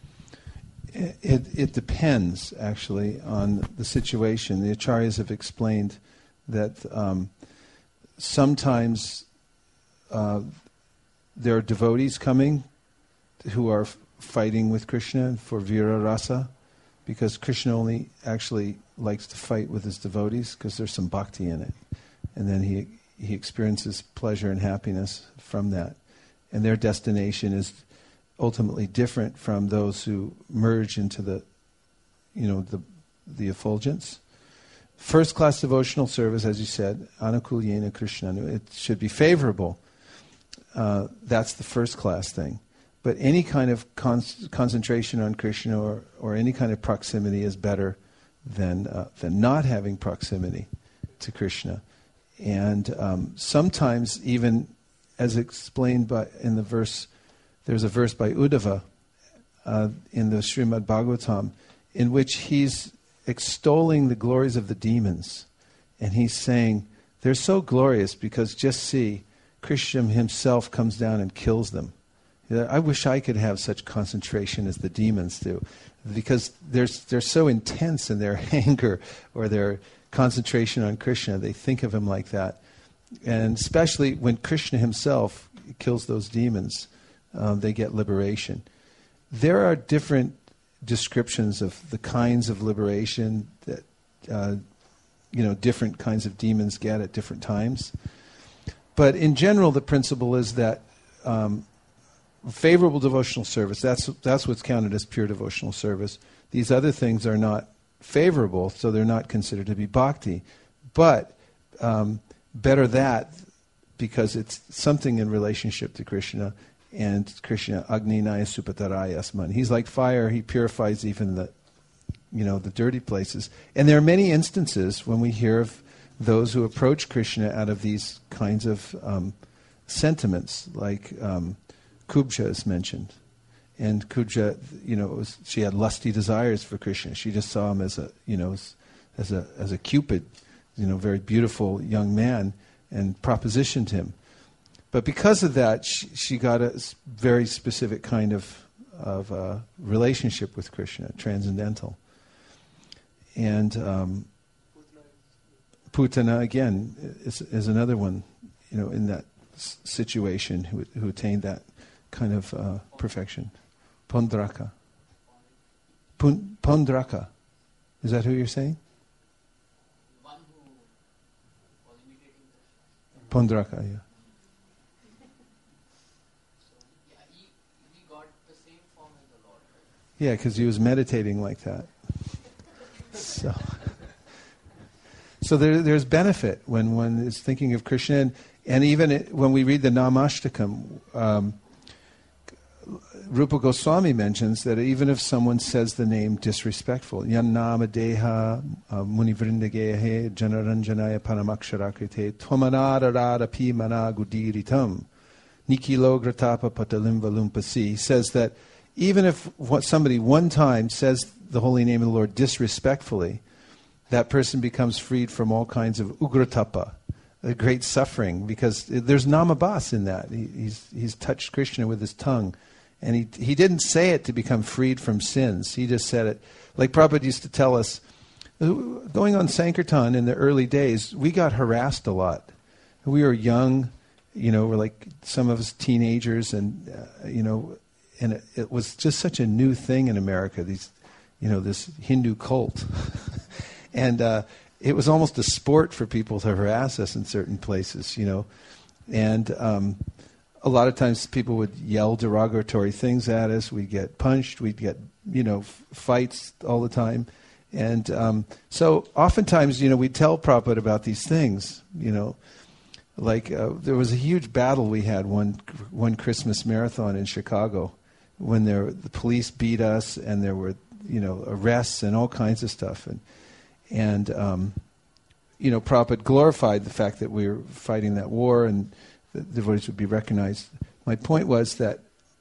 It depends, actually, on the situation. The Acharyas have explained that sometimes there are devotees coming who are fighting with Krishna for Vira Rasa, because Krishna only actually likes to fight with his devotees because there's some bhakti in it. And then he experiences pleasure and happiness from that. And their destination is ultimately different from those who merge into the effulgence. First class devotional service, as you said, Anukulyena Krishnanu, it should be favorable. That's the first class thing. But any kind of concentration on Krishna or any kind of proximity is better than not having proximity to Krishna. And sometimes, even as explained in the verse, there's a verse by Uddhava in the Srimad Bhagavatam in which he's extolling the glories of the demons. And he's saying, they're so glorious because just see, Krishna himself comes down and kills them. I wish I could have such concentration as the demons do, because they're so intense in their anger or their concentration on Krishna. They think of him like that. And especially when Krishna himself kills those demons, they get liberation. There are different descriptions of the kinds of liberation that different kinds of demons get at different times. But in general, the principle is that favorable devotional service, that's what's counted as pure devotional service. These other things are not favorable, so they're not considered to be bhakti. But better that, because it's something in relationship to Krishna, and Krishna, Agni Naya Supataraya Asman. He's like fire, he purifies even the dirty places. And there are many instances when we hear of those who approach Krishna out of these kinds of sentiments, like Kubja is mentioned. And Kubja, she had lusty desires for Krishna. She just saw him as a Cupid, very beautiful young man, and propositioned him. But because of that, she got a very specific kind of relationship with Krishna, transcendental. And Putana, again, is another one, in that situation who attained that kind of perfection. Pondraka. Pondraka. Is that who you're saying? One who was imitating Krishna. Pondraka, yeah. He got the same form as the Lord. Yeah, because he was meditating like that. So there's benefit when one is thinking of Krishna, and even when we read the Namashtakam, Rupa Goswami mentions that even if someone says the name disrespectful, Yan nama deha munivrindagehe janaranjanaya paramaksharakite tvamanararara pi managudiritam nikilogratapa patalimvalumpasi. He says that even if somebody one time says the holy name of the Lord disrespectfully, that person becomes freed from all kinds of ugratapa, a great suffering, because there's namabhas in that. He's touched Krishna with his tongue. And he didn't say it to become freed from sins. He just said it. Like Prabhupada used to tell us, going on Sankirtan in the early days, we got harassed a lot. We were young, we're like some of us teenagers, and, and it was just such a new thing in America, this Hindu cult. And it was almost a sport for people to harass us in certain places, And a lot of times people would yell derogatory things at us. We'd get punched. We'd get, fights all the time. And so oftentimes, we'd tell Prabhupada about these things, Like there was a huge battle we had one Christmas marathon in Chicago when the police beat us and there were, arrests and all kinds of stuff. And Prabhupada glorified the fact that we were fighting that war and the devotees would be recognized. My point was that,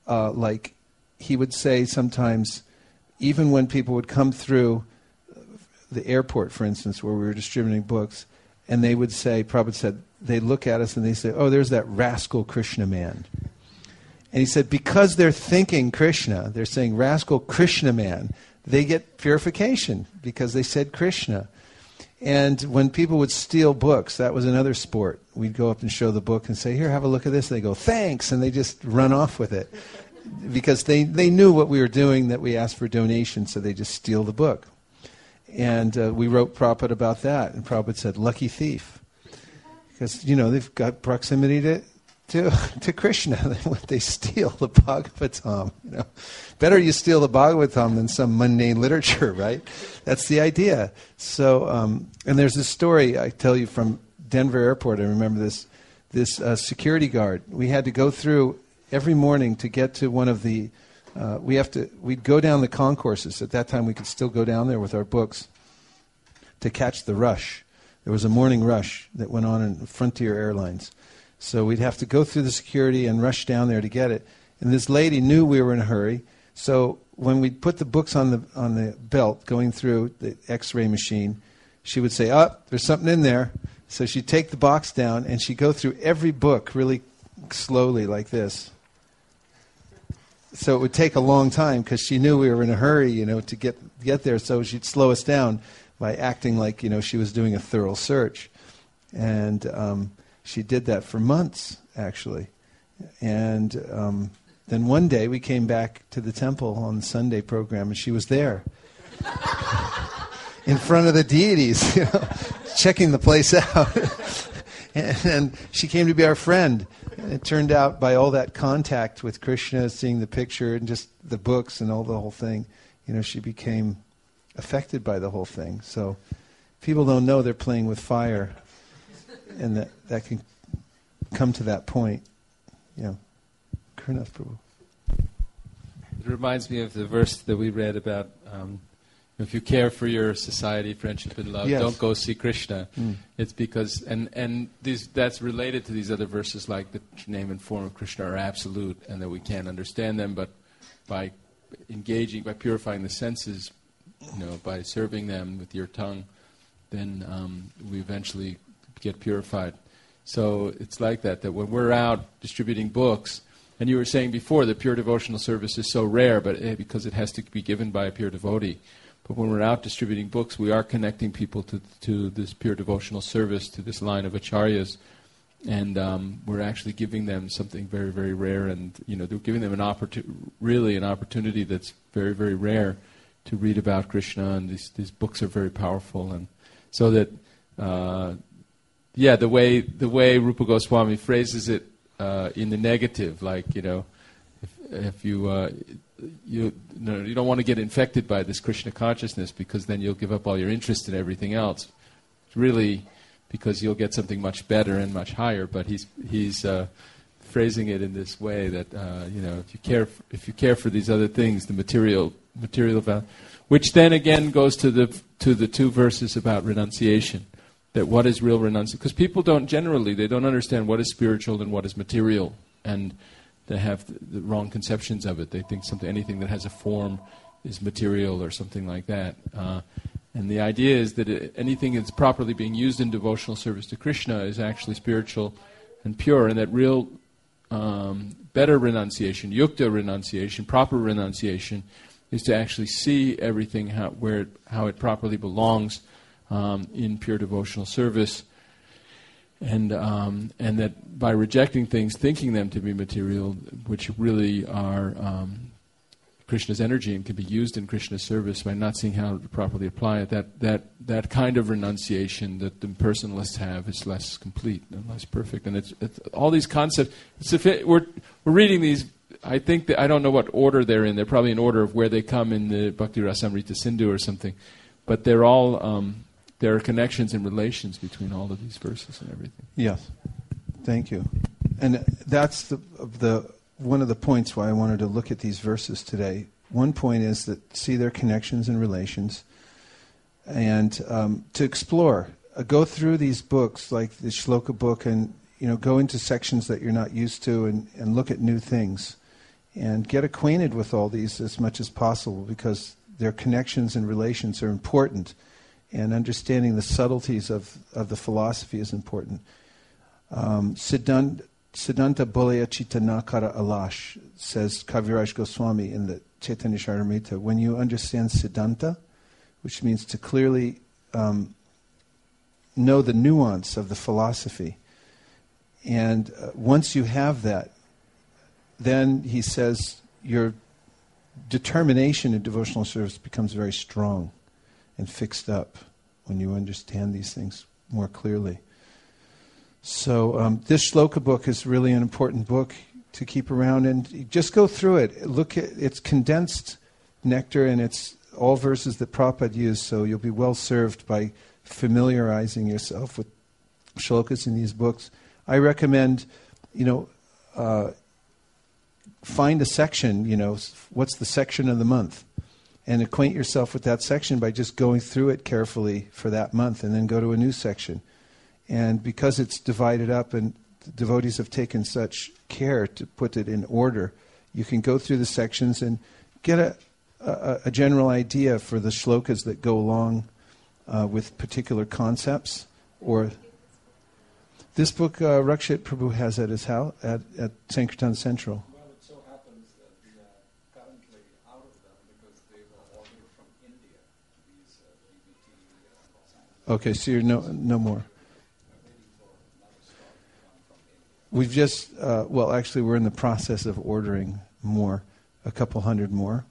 he would say sometimes, even when people would come through the airport, for instance, where we were distributing books, and they would say, Prabhupada said, they'd look at us and they'd say, oh, there's that rascal Krishna man. And he said, because they're thinking Krishna, they're saying rascal Krishna man, they get purification because they said Krishna. And when people would steal books, that was another sport. We'd go up and show the book and say, here, have a look at this. And they go, thanks, and they just run off with it. Because they knew what we were doing, that we asked for donations, so they just steal the book. And we wrote Prabhupada about that, and Prabhupada said, lucky thief. Because, they've got proximity to Krishna. When they steal the Bhagavatam, Better you steal the Bhagavatam than some mundane literature, right? That's the idea. So, and there's this story I tell you from Denver Airport. I remember this security guard. We had to go through every morning to get to one of the. We'd go down the concourses. At that time, we could still go down there with our books to catch the rush. There was a morning rush that went on in Frontier Airlines. So we'd have to go through the security and rush down there to get it. And this lady knew we were in a hurry. So when we'd put the books on the belt going through the X-ray machine, she would say, there's something in there. So she'd take the box down and she'd go through every book really slowly like this. So it would take a long time because she knew we were in a hurry, to get there. So she'd slow us down by acting like, she was doing a thorough search. And she did that for months, actually. And then one day we came back to the temple on the Sunday program, and she was there in front of the deities, checking the place out. and she came to be our friend. And it turned out by all that contact with Krishna, seeing the picture and just the books and the whole thing, she became affected by the whole thing. So people don't know they're playing with fire, and that can come to that point. Karnath Prabhu. It reminds me of the verse that we read about if you care for your society, friendship, and love, don't go see Krishna. It's because, and that's related to these other verses like the name and form of Krishna are absolute and that we can't understand them, but by engaging, by purifying the senses, by serving them with your tongue, then we eventually get purified. So it's like that when we're out distributing books, and you were saying before that pure devotional service is so rare, but because it has to be given by a pure devotee. But when we're out distributing books, we are connecting people to this pure devotional service, to this line of acharyas, and we're actually giving them something very, very rare, and they're giving them an opportunity that's very, very rare to read about Krishna, and these books are very powerful, and so that the way Rupa Goswami phrases it in the negative, like if you don't want to get infected by this Krishna consciousness because then you'll give up all your interest in everything else. It's really because you'll get something much better and much higher. But he's phrasing it in this way that if you care for these other things, the material value, which then again goes to the 2 verses about renunciation. That what is real renunciation? Because people don't understand what is spiritual and what is material, and they have the wrong conceptions of it. They think anything that has a form is material or something like that. And the idea is that anything that's properly being used in devotional service to Krishna is actually spiritual and pure, and that real better renunciation, yukta renunciation, proper renunciation, is to actually see everything how it properly belongs in pure devotional service, and that by rejecting things, thinking them to be material, which really are Krishna's energy and can be used in Krishna's service, by not seeing how to properly apply it, that kind of renunciation that the personalists have is less complete and less perfect. And it's all these concepts. We're reading these. I think I don't know what order they're in. They're probably in order of where they come in the Bhakti Rasamrita Sindhu or something, but they're all there are connections and relations between all of these verses and everything. Yes, thank you. And that's one of the points why I wanted to look at these verses today. One point is that see their connections and relations, and to explore, go through these books like the Shloka book, and go into sections that you're not used to, and look at new things, and get acquainted with all these as much as possible, because their connections and relations are important, and understanding the subtleties of the philosophy is important. Siddhanta Bolaya Chitanakara Alash, says Kaviraj Goswami in the Chaitanya Charitamrita. When you understand Siddhanta, which means to clearly know the nuance of the philosophy, and once you have that, then he says your determination in devotional service becomes very strong and fixed up when you understand these things more clearly. So this Shloka book is really an important book to keep around, and just go through it. Look at it's condensed nectar, and it's all verses that Prabhupada used, so you'll be well served by familiarizing yourself with shlokas in these books. I recommend, find a section, what's the section of the month, and acquaint yourself with that section by just going through it carefully for that month, and then go to a new section. And because it's divided up and the devotees have taken such care to put it in order, you can go through the sections and get a general idea for the shlokas that go along with particular concepts. Or this book, Rakshit Prabhu has at his house at Sankirtan Central. Well, it so happens that we are currently out of them because they were ordered from India. These DBT. Okay, so you're no more. We've just, actually we're in the process of ordering more, a couple hundred more.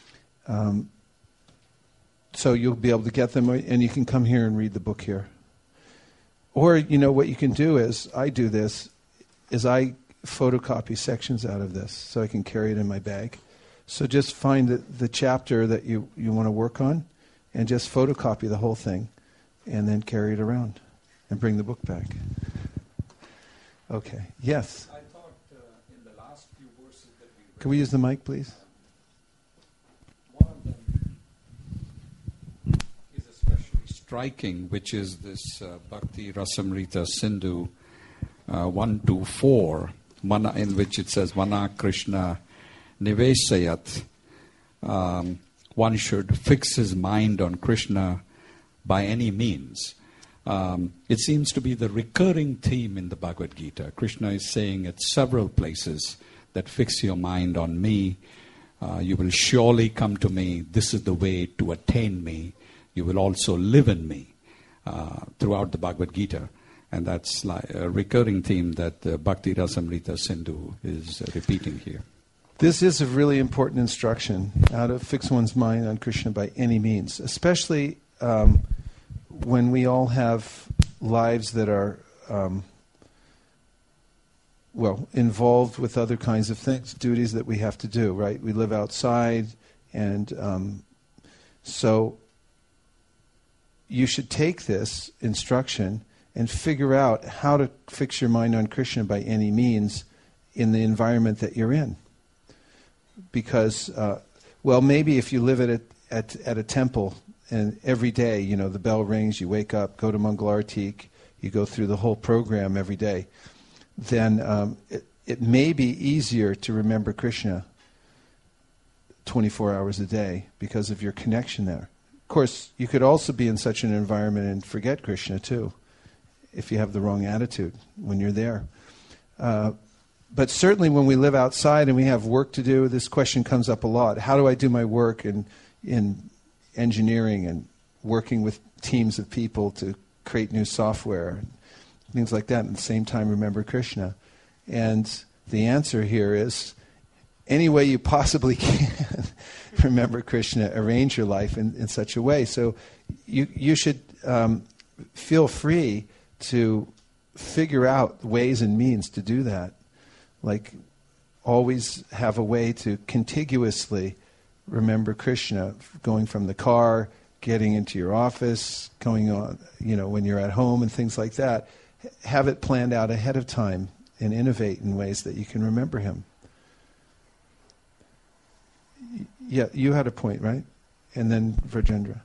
So you'll be able to get them, and you can come here and read the book here. Or, what you can do is, I do this, is I photocopy sections out of this so I can carry it in my bag. So just find the chapter that you want to work on and just photocopy the whole thing and then carry it around and bring the book back. Okay. Yes? I thought in the last few verses that we read... Can we use the mic, please? One of them is especially striking, which is this Bhakti Rasamrita Sindhu 1-4, in which it says, Mana Krishna Nivesayat. One should fix his mind on Krishna by any means. It seems to be the recurring theme in the Bhagavad Gita. Krishna is saying at several places that fix your mind on me. You will surely come to me. This is the way to attain me. You will also live in me throughout the Bhagavad Gita. And that's like a recurring theme that Bhakti Rasamrita Sindhu is repeating here. This is a really important instruction, how to fix one's mind on Krishna by any means, especially when we all have lives that are, involved with other kinds of things, duties that we have to do, right? We live outside, and so you should take this instruction and figure out how to fix your mind on Krishna by any means in the environment that you're in. Because, maybe if you live at a temple and every day, the bell rings, you wake up, go to Mangalartik, you go through the whole program every day, then it may be easier to remember Krishna 24 hours a day because of your connection there. Of course, you could also be in such an environment and forget Krishna too, if you have the wrong attitude when you're there. But certainly when we live outside and we have work to do, this question comes up a lot. How do I do my work in engineering and working with teams of people to create new software, things like that, and at the same time remember Krishna? And the answer here is, any way you possibly can, remember Krishna, arrange your life in such a way. So you should feel free to figure out ways and means to do that. Like, always have a way to contiguously remember Krishna, going from the car, getting into your office, going on, when you're at home and things like that. Have it planned out ahead of time and innovate in ways that you can remember him. Yeah, you had a point, right? And then Virgendra.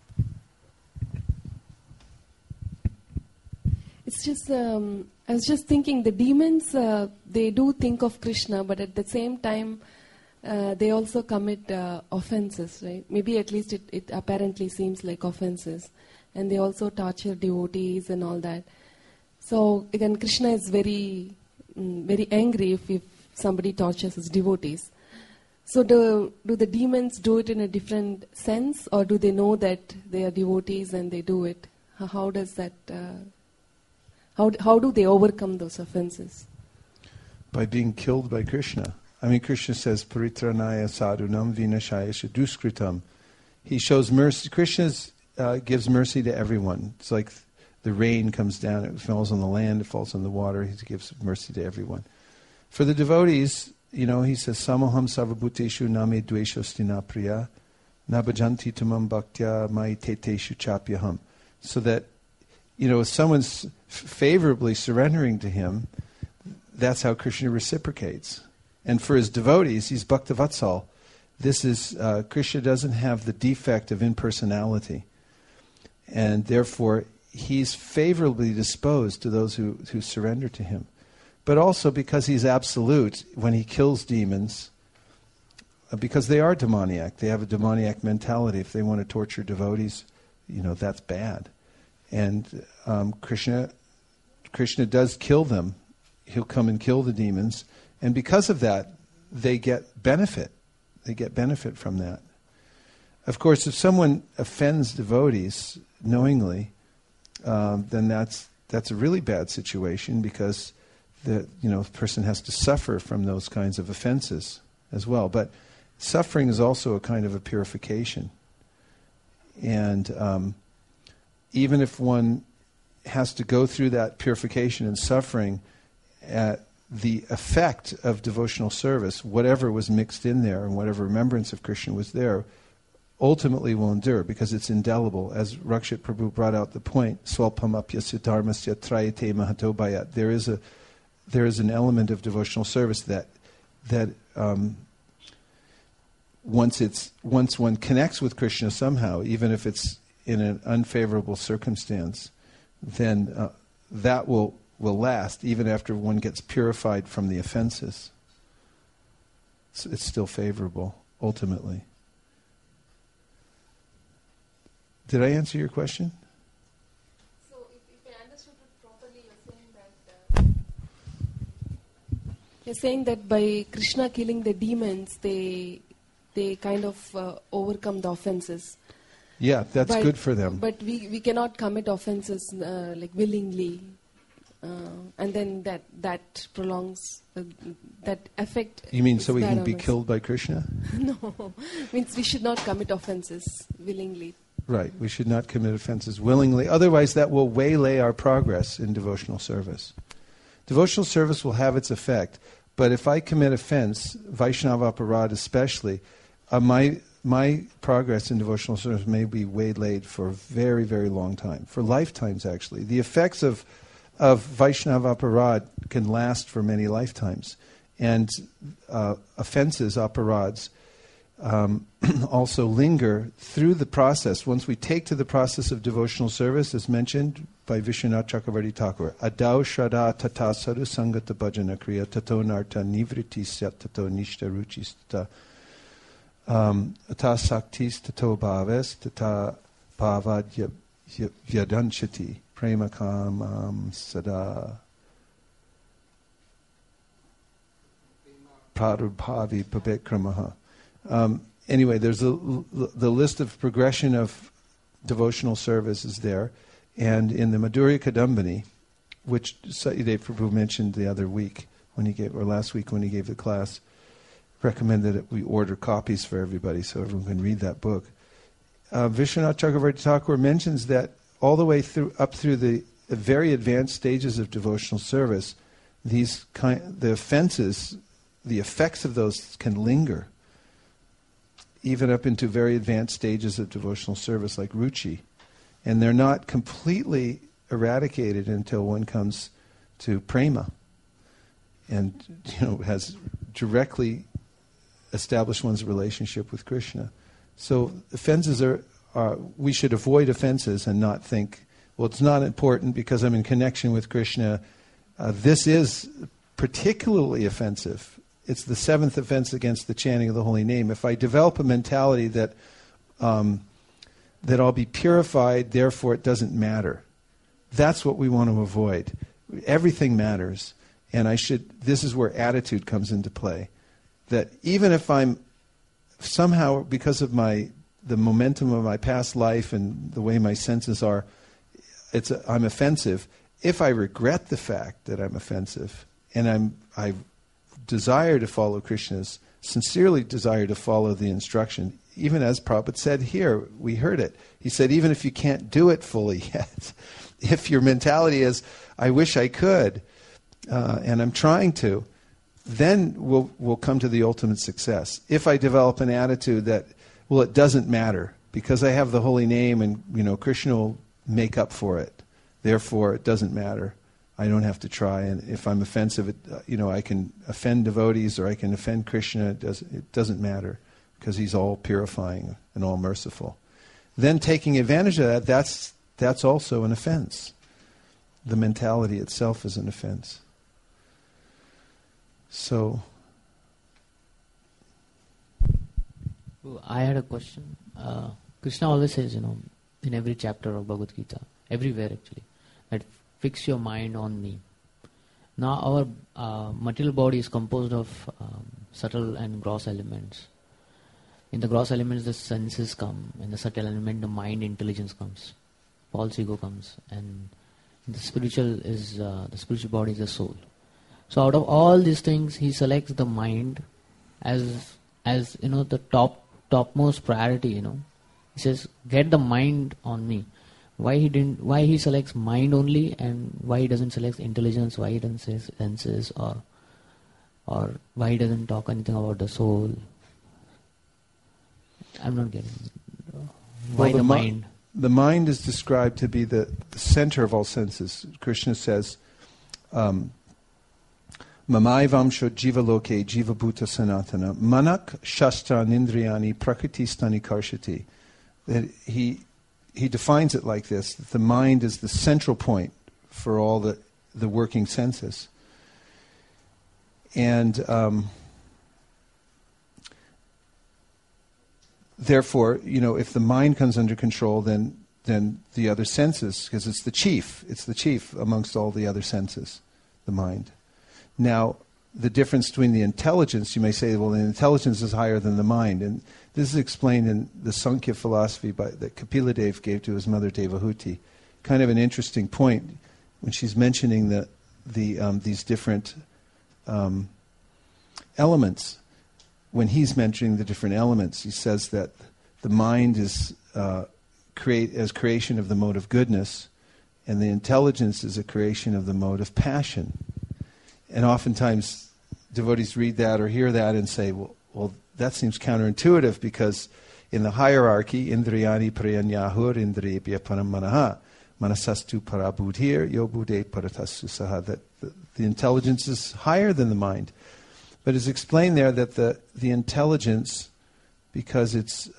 It's just, I was just thinking, the demons, they do think of Krishna, but at the same time, they also commit offenses, right? Maybe at least it apparently seems like offenses. And they also torture devotees and all that. So again, Krishna is very, very angry if somebody tortures his devotees. So do the demons do it in a different sense, or do they know that they are devotees and they do it? How does that... How do they overcome those offenses? By being killed by Krishna. I mean, Krishna says, Paritranaya sadhunam vinashaya duskritam. He shows mercy. Krishna gives mercy to everyone. It's like the rain comes down, it falls on the land, it falls on the water. He gives mercy to everyone. For the devotees, he says, Samoham sarvabhuteshu name dveshostina priya nabhajanti tamam bhaktya mai teteshu chapyaham. So that, if someone's favorably surrendering to him, that's how Krishna reciprocates. And for his devotees, he's Bhaktavatsal. This is, Krishna doesn't have the defect of impersonality. And therefore, he's favorably disposed to those who surrender to him. But also because he's absolute, when he kills demons, because they are demoniac, they have a demoniac mentality. If they want to torture devotees, that's bad. And Krishna does kill them. He'll come and kill the demons. And because of that, they get benefit. They get benefit from that. Of course, if someone offends devotees knowingly, then that's a really bad situation, because the person has to suffer from those kinds of offenses as well. But suffering is also a kind of a purification. And even if one has to go through that purification and suffering, the effect of devotional service, whatever was mixed in there and whatever remembrance of Krishna was there, ultimately will endure, because it's indelible. As Rakshit Prabhu brought out the point, Swalpamapyasya dharmasya trayate mahato bhayat. There is an element of devotional service that once one connects with Krishna somehow, even if it's in an unfavorable circumstance, then that will last even after one gets purified from the offenses. So it's still favorable, ultimately. Did I answer your question? So if I understood it properly, you're saying that by Krishna killing the demons, they kind of overcome the offenses. Yeah, that's good for them. But we cannot commit offenses like willingly, and then that prolongs that effect. You mean so we can be killed by Krishna? No, means we should not commit offenses willingly. Right, we should not commit offenses willingly. Otherwise, that will waylay our progress in devotional service. Devotional service will have its effect, but if I commit offense, Vaishnava aparad especially, my progress in devotional service may be waylaid for a very, very long time, for lifetimes actually. The effects of Vaishnava aparad can last for many lifetimes. And offenses, aparads, also linger through the process. Once we take to the process of devotional service, as mentioned by Vishwanath Chakravarti Thakur, Adau Shraddha Tata Sadhu Sangata Bhajana Kriya Tato Narta Nivriti Syat Tato Nishta Ruchistata Ata Saktis Tato Bhaves Tata Bhavad Vyadanchati Premakam Sada Prarubhavi Pabekramaha. Anyway, there's the list of progression of devotional service is there. And in the Madhurya Kadambini, which Satyadev Prabhu mentioned the other week, last week when he gave the class, recommended that we order copies for everybody so everyone can read that book. Vishwanath Chakravarti Thakur mentions that all the way up through the very advanced stages of devotional service, the offenses, the effects of those can linger, even up into very advanced stages of devotional service like ruchi. And they're not completely eradicated until one comes to prema and has directly established one's relationship with Krishna. So offenses we should avoid offenses and not think, well, it's not important because I'm in connection with Krishna. This is particularly offensive. It's the seventh offense against the chanting of the holy name. If I develop a mentality that I'll be purified, therefore it doesn't matter, that's what we want to avoid. Everything matters. And this is where attitude comes into play. That even if I'm somehow, because of the momentum of my past life and the way my senses are, I'm offensive. If I regret the fact that I'm offensive and I desire to follow Krishna's, sincerely desire to follow the instruction, even as Prabhupada said here, we heard it. He said, even if you can't do it fully yet, if your mentality is, I wish I could, and I'm trying to, then we'll come to the ultimate success. If I develop an attitude that, well, it doesn't matter, because I have the holy name and, Krishna will make up for it. Therefore, it doesn't matter. I don't have to try. And if I'm offensive, I can offend devotees or I can offend Krishna. It doesn't matter, because he's all purifying and all merciful. Then taking advantage of that's also an offense. The mentality itself is an offense. So, I had a question. Krishna always says, in every chapter of Bhagavad Gita, everywhere actually, that fix your mind on me. Now our material body is composed of subtle and gross elements. In the gross elements, the senses come. In the subtle element, the mind, intelligence comes. False ego comes. And the spiritual body is the soul. So out of all these things, he selects the mind as the topmost priority. He says, get the mind on me. Why he selects mind only, and why he doesn't select intelligence? Why he doesn't say senses, or why he doesn't talk anything about the soul? I'm not getting it. Why the mind? The mind is described to be the center of all senses. Krishna says, Mamaivamsho jiva loke jiva bhuta sanatana manak shastra nindriyani prakriti stani karshati. That he defines it like this, that the mind is the central point for all the working senses. And therefore, if the mind comes under control, then the other senses, because it's the chief amongst all the other senses, the mind. Now, the difference between the intelligence, you may say, well, the intelligence is higher than the mind. And this is explained in the Sankhya philosophy that Kapila Dev gave to his mother Devahuti. Kind of an interesting point when she's mentioning these different elements. When he's mentioning the different elements, he says that the mind is creation of the mode of goodness, and the intelligence is a creation of the mode of passion. And oftentimes devotees read that or hear that and say, well, that seems counterintuitive, because in the hierarchy, Indriyani prayanyahur indriyebhya param manaha manasastu parabudhir yobude paratasu saha, that the intelligence is higher than the mind. But it's explained there that the intelligence, because it's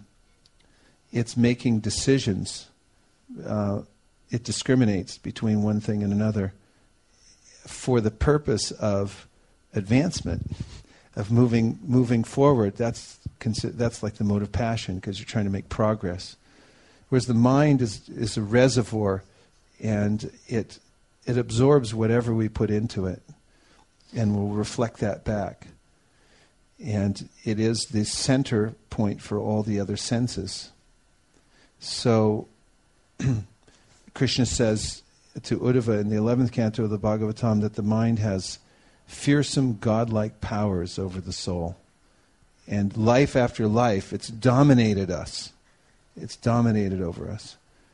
making decisions, it discriminates between one thing and another for the purpose of advancement, of moving forward. That's like the mode of passion, because you're trying to make progress. Whereas the mind is a reservoir, and it absorbs whatever we put into it, and will reflect that back. And it is the center point for all the other senses. So Krishna says to Uddhava in the 11th canto of the Bhagavatam that the mind has fearsome godlike powers over the soul. And life after life, it's dominated us. It's dominated over us.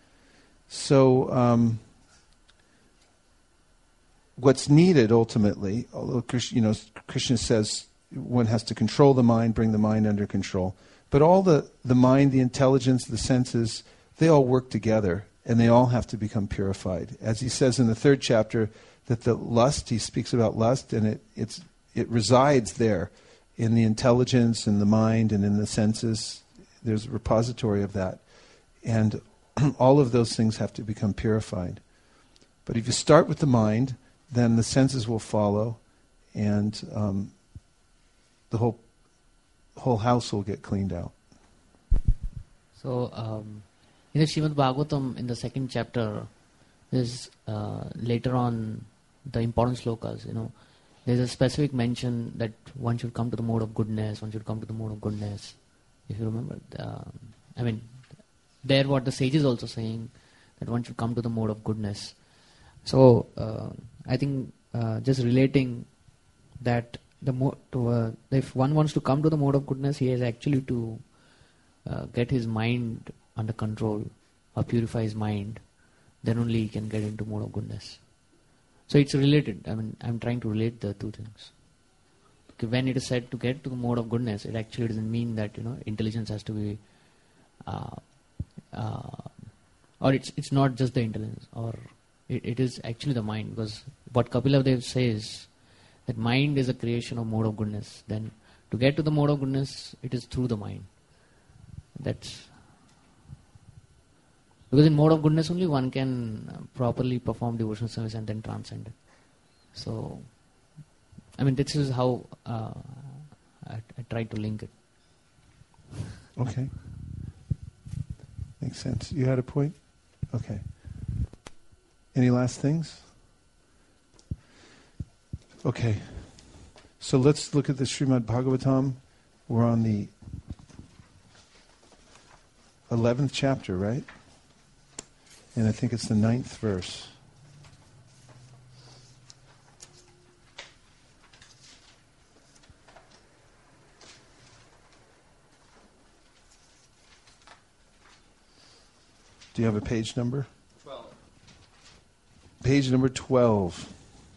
So what's needed ultimately, although Krishna says one has to control the mind, bring the mind under control, but all the mind, the intelligence, the senses, they all work together, and they all have to become purified. As he says in the 3rd chapter, that the lust, he speaks about lust, and it resides there in the intelligence, in the mind, and in the senses. There's a repository of that. And all of those things have to become purified. But if you start with the mind, then the senses will follow, and the whole house will get cleaned out. So, in the Srimad Bhagavatam, in the 2nd chapter, there's later on the important slokas, there's a specific mention that one should come to the mode of goodness, If you remember, there what the sage is also saying, that one should come to the mode of goodness. So, I think just relating that if one wants to come to the mode of goodness, he has actually to get his mind under control or purify his mind. Then only he can get into mode of goodness. So it's related. I'm trying to relate the two things. Okay, when it is said to get to the mode of goodness, it actually doesn't mean that intelligence has to be, or it's not just the intelligence, or it is actually the mind. Because what Kapila Dev says, that mind is a creation of mode of goodness. Then to get to the mode of goodness, it is through the mind. That's because in mode of goodness only one can properly perform devotional service and then transcend it. So, this is how I try to link it. Okay. Makes sense. You had a point? Okay. Any last things? Okay. So let's look at the Srimad Bhagavatam. We're on the 11th chapter, right? And I think it's the 9th verse. Do you have a page number? 12. Page number 12.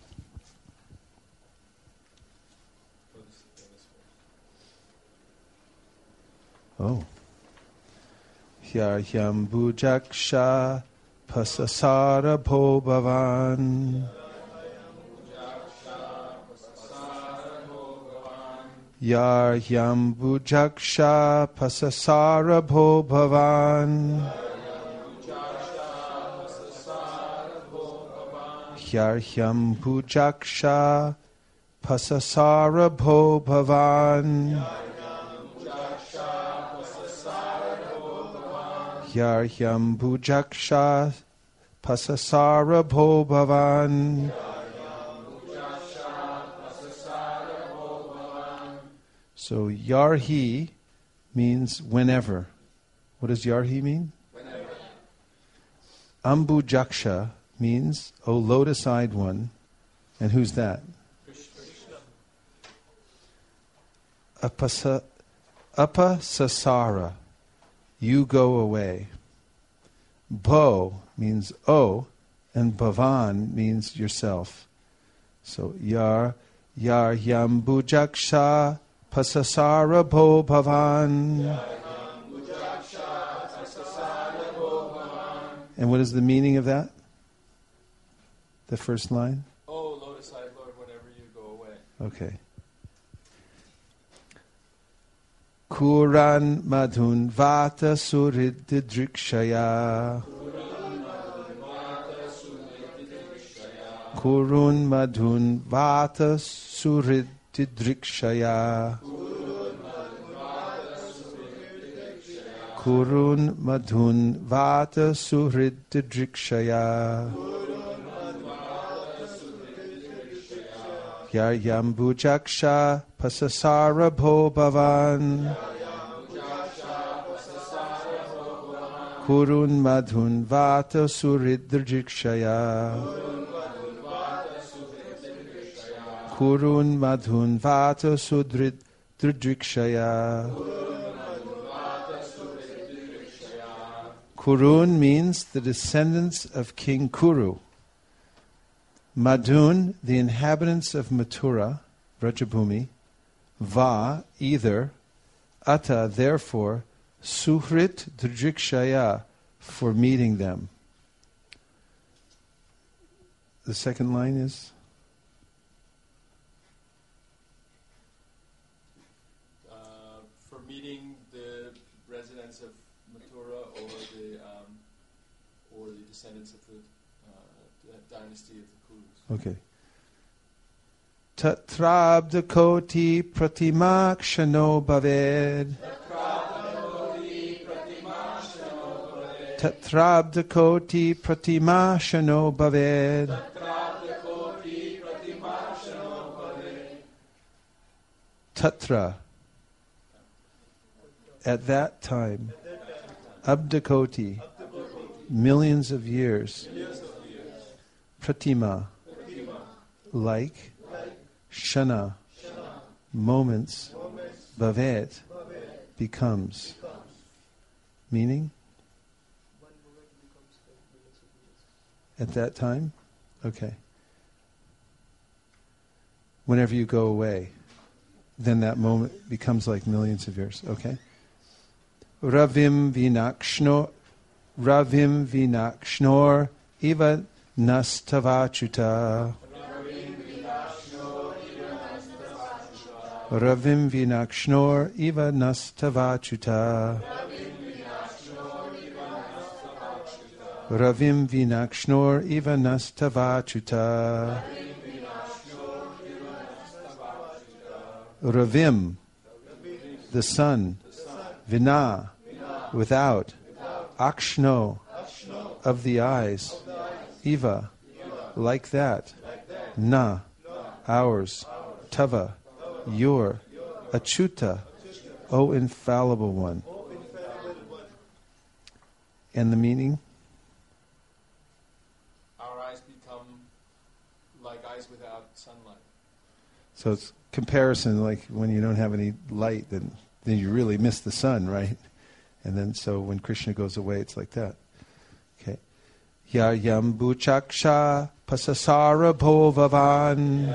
Oh. Hyaryam bujaksha pasasara bho bhavan. Yaryam bujaksha pasasara bho bhavan. Hyaryam bujaksha pasasara bho bhavan. Hyaryam bujaksha pasasara bho bhavan. So yarhi means whenever. What does yarhi mean? Whenever. Ambujaksha means, O lotus-eyed one. And who's that? Krishna. Apasasara. You go away. Bho means O, and bhavan means yourself. So yar yam bujaksha pasasara bho bhavan. And what is the meaning of that? The first line? Oh, lotus-eyed Lord, whenever you go away. Okay. Kuran madhun vata surididrikshaya. Kurun madhun vata surididrikshaya. Kurun madhun vata surididrikshaya. Yaryambujaksha pasasara bho bhavan. Kurun madhun vata surididrikshaya. Kurun madhun vata surididrikshaya. Kurun means the descendants of King Kuru. Madhun, the inhabitants of Mathura, Vrajabhumi. Va, either. Ata, therefore. Suhrit Dridrikshaya, for meeting them. The second line is? For meeting the residents of Mathura or the descendants of the dynasty of the Kurus. Okay. Tatrabda koti pratimakshano bhaved. Tatrabda koti pratimashano bhaved. Tatra. At that time. Abdakoti. Millions of years. Pratima. Like. Shana. Moments. Bhavet. Becomes. Meaning? At that time? Okay. Whenever you go away, then that moment becomes like millions of years. Okay? Ravim vinakshno, Ravim vinakšnor, iva nastavachuta. Ravim vinakšnor, iva nastavachuta. Ravim vinakšnor, iva nastavachuta. Ravim, the sun. Vina, without. Akshno, of the eyes. Iva, like that. Na, ours. Tava, your. Achuta, O infallible one. And the meaning? Our eyes become like eyes without sunlight. So it's comparison, like when you don't have any light, then you really miss the sun, right? And then so when Krishna goes away, it's like that. Okay. Yaryambujaksha pasasara bhovavan.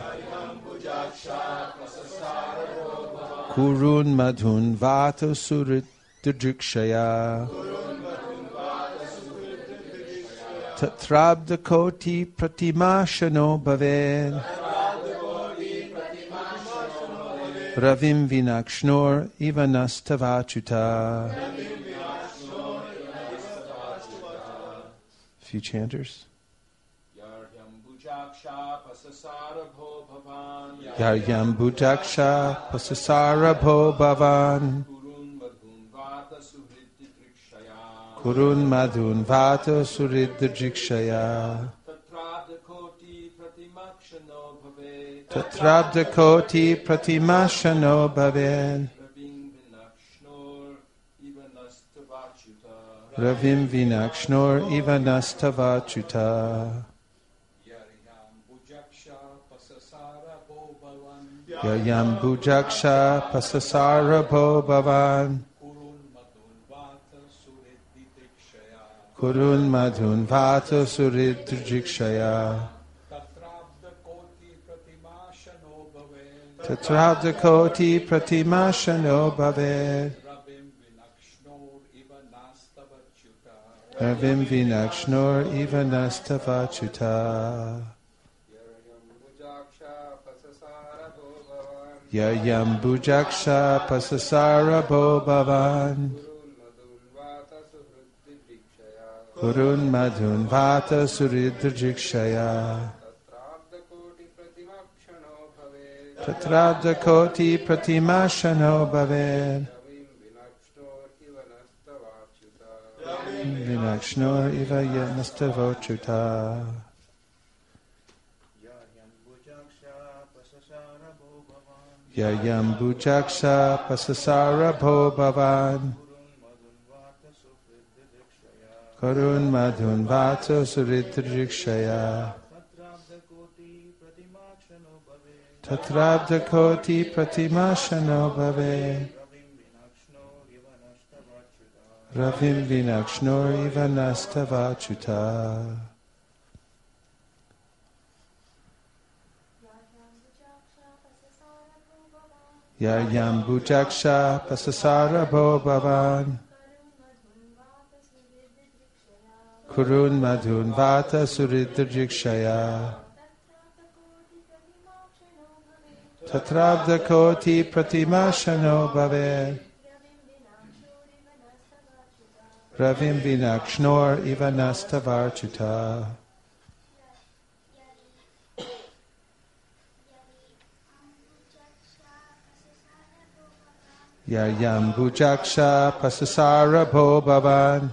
Kurun madhun vata surididrikshaya. Tatrabda koti pratimashano bhaved. Ravim vinakšnor iva nastavachuta. Few chanters. Yaryambujaksha pasasara bho bhavan. Kurun madhun vata surididrikshaya. Tatrabda koti pratimashano bhaven. Ravim vinakšnor iva nastavachuta. Yaryambujaksha pasasara bho bhavan. Kurun madhun vata surididrikshaya. Tatrabda koti pratimashano bhaved. Ravim vinakšnor iva nastavachuta. Yayam Bujaksha Pasasara Bo Bhavan Kurun Madhun Vata Suridrjikshaya Tatrabda Koti Pratimashano Bhaved Vinakshnor Iva Yanastavochuta Yayam Bujaksha Pasasara Bho Bhavan Karun Madhun Vata Suridrikshaya Tatrabda Koti Pratimashano Bhave Ravim Vinakshnor Iva Nastavachuta Yayam Bujaksha Pasasara Bho Bhavan Kurun Madhun Vata Suridrjikshaya Tatrabda Koti Pratimashano Bhave Ravim Vinakshnor Iva Nastavarchuta Yayam Bujaksha Pasasara Bho Bhavan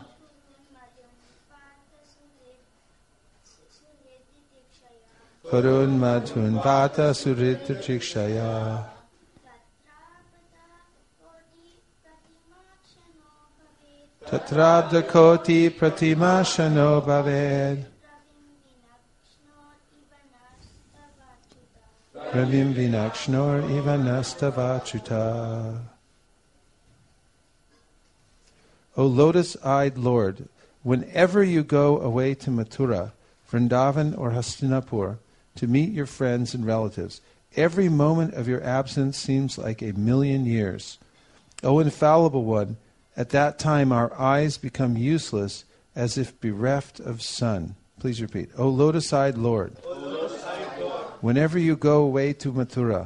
Karun Madhun Vata Suridrjikshaya Tatrabda Koti Pratimashano Bhaved Ravim Vinakshnor Iva Nastavachuta. O lotus-eyed Lord, whenever you go away to Mathura, Vrindavan or Hastinapur, to meet your friends and relatives, every moment of your absence seems like 1,000,000 years. O infallible one, at that time our eyes become useless as if bereft of sun. Please repeat. O lotus-eyed Lord, whenever you go away to Mathura,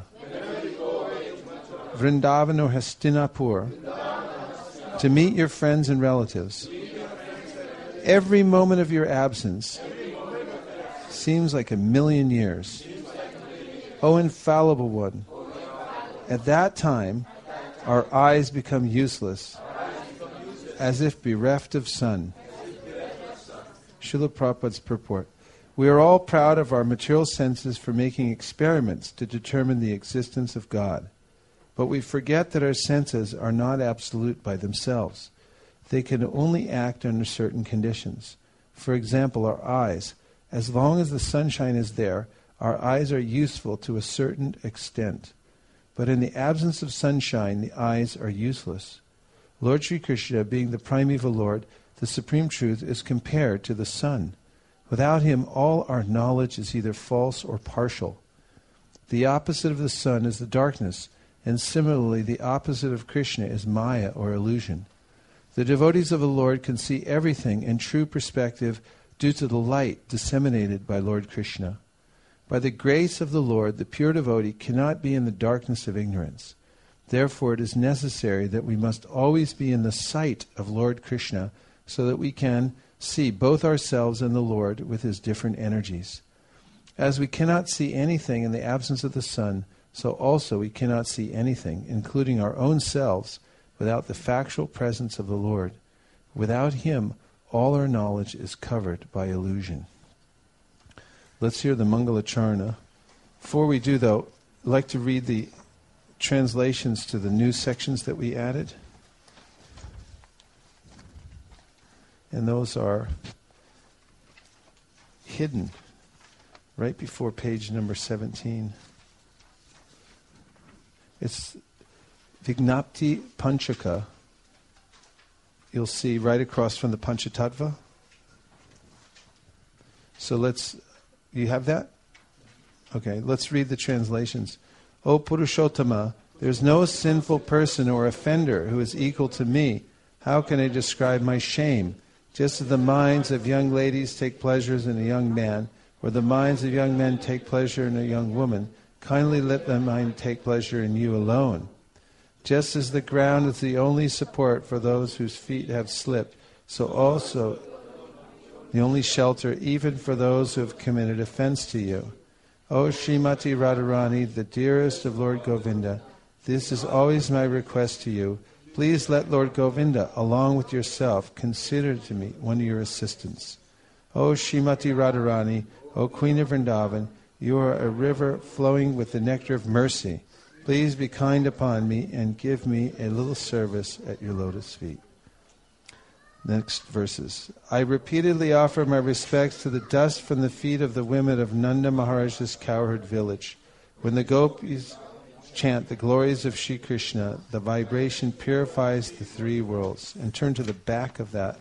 Vrindavan or Hastinapur, to meet your friends and relatives, every moment of your absence seems like 1,000,000 years. O infallible one, at that time our eyes become useless as if bereft of sun. Srila Prabhupada's purport. We are all proud of our material senses for making experiments to determine the existence of God. But we forget that our senses are not absolute by themselves. They can only act under certain conditions. For example, our eyes. As long as the sunshine is there, our eyes are useful to a certain extent. But in the absence of sunshine, the eyes are useless. Lord Sri Krishna, being the primeval Lord, the Supreme Truth, is compared to the sun. Without him, all our knowledge is either false or partial. The opposite of the sun is the darkness, and similarly the opposite of Krishna is Maya or illusion. The devotees of the Lord can see everything in true perspective due to the light disseminated by Lord Krishna. By the grace of the Lord, the pure devotee cannot be in the darkness of ignorance. Therefore, it is necessary that we must always be in the sight of Lord Krishna so that we can see both ourselves and the Lord with his different energies. As we cannot see anything in the absence of the sun, so also we cannot see anything, including our own selves, without the factual presence of the Lord. Without him, all our knowledge is covered by illusion. Let's hear the Mangalacharna. Before we do, though, I'd like to read the translations to the new sections that we added. And those are hidden right before page number 17. It's Vignapti Panchaka. You'll see right across from the Panchatattva. So you have that? Okay, let's read the translations. O Purushottama, there's no sinful person or offender who is equal to me. How can I describe my shame? Just as the minds of young ladies take pleasures in a young man, or the minds of young men take pleasure in a young woman, kindly let my mind take pleasure in you alone. Just as the ground is the only support for those whose feet have slipped, so also the only shelter even for those who have committed offense to you. O Srimati Radharani, the dearest of Lord Govinda, this is always my request to you. Please let Lord Govinda, along with yourself, consider to me one of your assistants. O Srimati Radharani, O Queen of Vrindavan, you are a river flowing with the nectar of mercy. Please be kind upon me and give me a little service at your lotus feet. Next verses. I repeatedly offer my respects to the dust from the feet of the women of Nanda Maharaj's cowherd village. When the gopis chant the glories of Shri Krishna, the vibration purifies the three worlds. And turn to the back of that.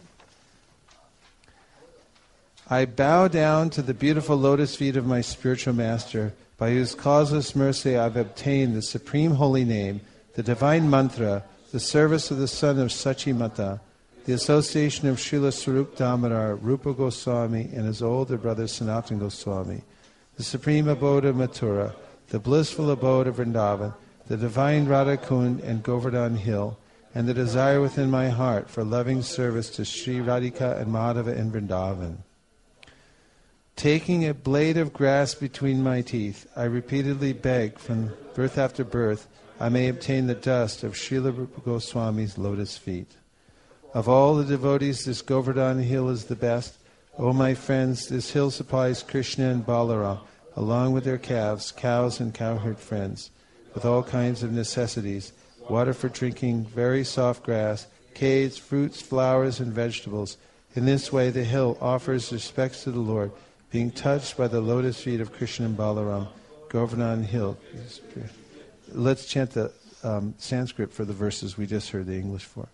I bow down to the beautiful lotus feet of my spiritual master, by whose causeless mercy I have obtained the supreme holy name, the divine mantra, the service of the son of Sachimata, the association of Srila Sarup Damodar, Rupa Goswami, and his older brother Sanatana Goswami, the supreme abode of Mathura, the blissful abode of Vrindavan, the divine Radha Kund and Govardhan Hill, and the desire within my heart for loving service to Sri Radhika and Madhava in Vrindavan. Taking a blade of grass between my teeth, I repeatedly beg from birth after birth I may obtain the dust of Srila Rupa Goswami's lotus feet. Of all the devotees, this Govardhan Hill is the best. O my friends, this hill supplies Krishna and Balaram, along with their calves, cows and cowherd friends, with all kinds of necessities, water for drinking, very soft grass, caves, fruits, flowers, and vegetables. In this way the hill offers respects to the Lord, being touched by the lotus feet of Krishna and Balaram. Govardhan Hill. Let's chant the Sanskrit for the verses we just heard the English for.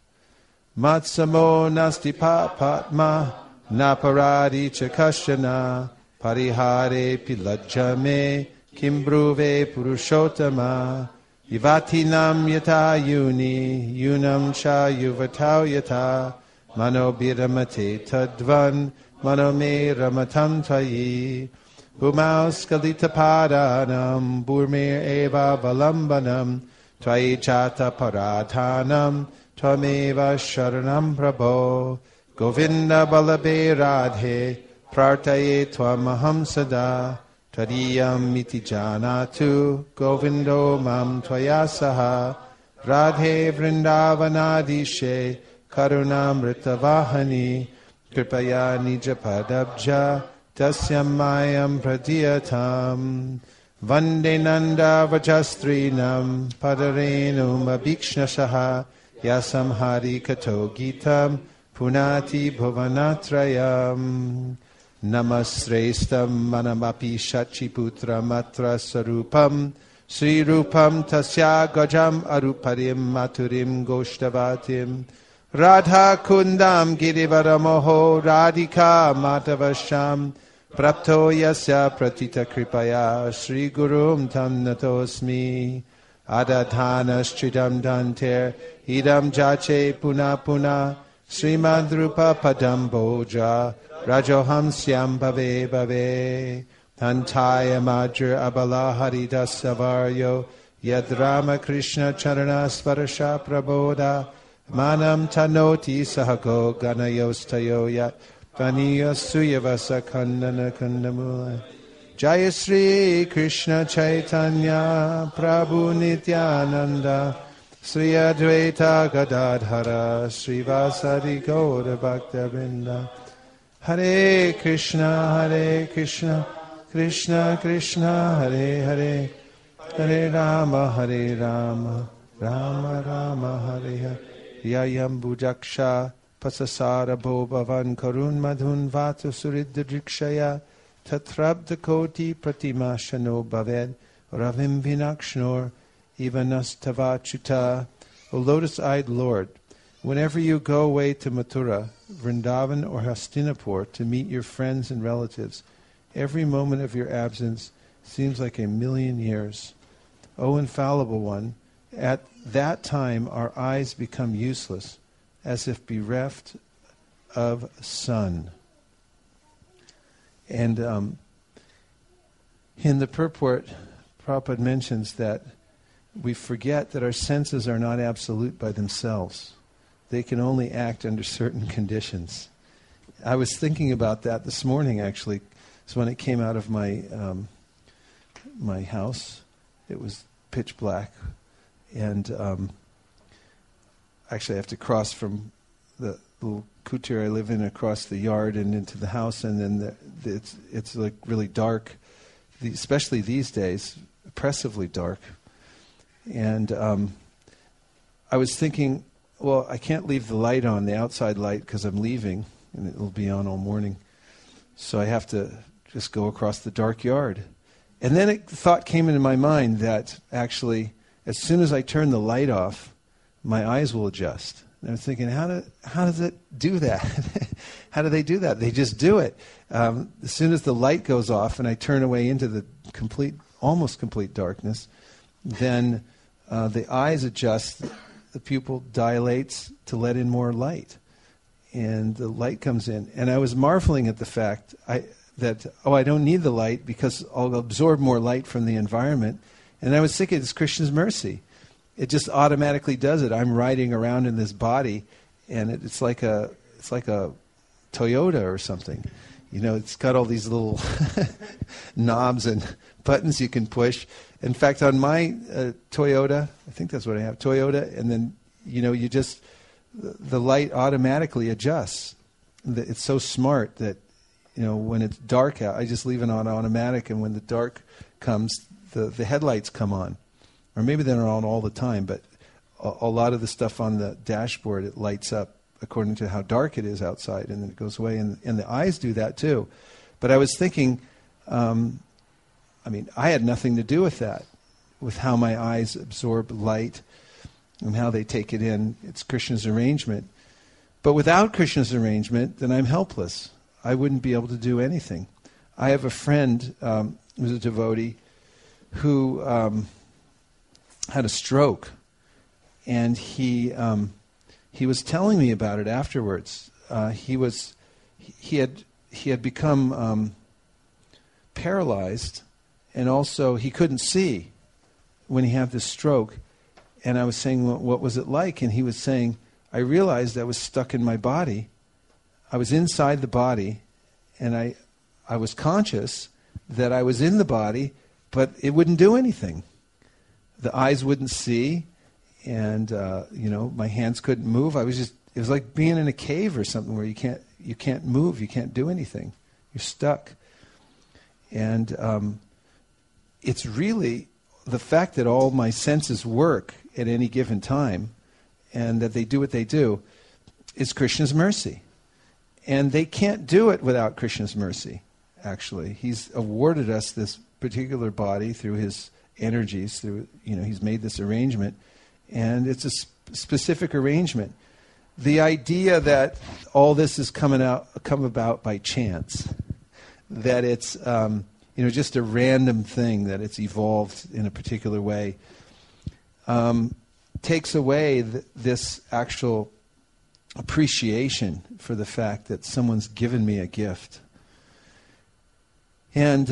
Matsamo nasti patma naparadi chakashana parihare pilajjame kimbruve purushottama yivatinam yata yuni yunam cha yuvatau yata mano biramate tadvan mano me ramatam tvayi bhumau skalita padanam burmir eva valambanam tvayi chata paradhanam Tvameva sharanam prabho Govinda balabe radhe Prartaye tvamaham sada Tadiyam iti janatu Govindo mam tvayasaha Radhe vrindavanadishe Karunamritavahani Kripaya nijapadabja Tasyam mayam pradiyatam Vande nanda vajastrinam Padarenum abhikshnashaha Yasam hari kato gitam punati bhuvanatrayam namasrestam manamapi shachiputra matra sarupam sri rupam tasya gajam aruparim maturim goshtavatim radha kundam girivaramoho radhika matavasham prapto yasya pratita kripaya sri gurum tam natosmi Adadhanas chidam danter idam jache puna puna Srimad Rupa padam boja Rajoham syam bhave bhave Tantaya madhur abala haridas savaryo Yad Rama Krishna charana svarasha praboda Manam tanoti sahago ganayostayo yat Vaniya suyavasa kandana kandamula Jaya Sri Krishna Chaitanya Prabhu Nityananda Sri Advaita Gadadhara Sri Vasadi Gaura Bhakta Hare Krishna Krishna Krishna Hare Hare Hare Rama Rama Rama Hare Hare Yayam Bujaksha Pasasara Bhobavan Karun Madhun Vatu Suridda Drikshaya Tatrabda Koti Pratima Shano Bhaved Ravim Vinakshnor Ivanastavachuta. O lotus-eyed Lord, whenever you go away to Mathura, Vrindavan or Hastinapur to meet your friends and relatives, every moment of your absence seems like 1,000,000 years. O infallible one, at that time our eyes become useless, as if bereft of sun. And in the purport, Prabhupada mentions that we forget that our senses are not absolute by themselves. They can only act under certain conditions. I was thinking about that this morning, actually. So when I came out of my my house, it was pitch black, and actually I have to cross from the little kutir I live in across the yard and into the house, and then it's like really dark, especially these days, oppressively dark. And I was thinking, well, I can't leave the light on, the outside light, because I'm leaving, and it'll be on all morning. So I have to just go across the dark yard. And then the thought came into my mind that actually, as soon as I turn the light off, my eyes will adjust. And I was thinking, how does it do that? How do they do that? They just do it. As soon as the light goes off and I turn away into the almost complete darkness, then the eyes adjust, the pupil dilates to let in more light. And the light comes in. And I was marveling at the fact that I don't need the light because I'll absorb more light from the environment. And I was thinking, it's Krishna's mercy. It just automatically does it. I'm riding around in this body, and it's like a Toyota or something. You know, it's got all these little knobs and buttons you can push. In fact, on my Toyota, I think that's what I have, Toyota, and then, you know, the light automatically adjusts. It's so smart that, you know, when it's dark out, I just leave it on automatic, and when the dark comes, the headlights come on. Or maybe they're on all the time, but a lot of the stuff on the dashboard, it lights up according to how dark it is outside, and then it goes away. And the eyes do that too. But I was thinking, I had nothing to do with that, with how my eyes absorb light and how they take it in. It's Krishna's arrangement. But without Krishna's arrangement, then I'm helpless. I wouldn't be able to do anything. I have a friend who's a devotee who had a stroke, and he was telling me about it afterwards. He had become paralyzed, and also he couldn't see when he had this stroke. And I was saying, well, what was it like? And he was saying, I realized I was stuck in my body. I was inside the body, and I was conscious that I was in the body, but it wouldn't do anything. The eyes wouldn't see, and my hands couldn't move. It was like being in a cave or something where you can't move, you can't do anything. You're stuck. And it's really the fact that all my senses work at any given time, and that they do what they do, is Krishna's mercy. And they can't do it without Krishna's mercy, actually. He's awarded us this particular body through his energies, he's made this arrangement, and it's a specific arrangement. The idea that all this has come about by chance, that it's just a random thing, that it's evolved in a particular way, takes away this actual appreciation for the fact that someone's given me a gift. And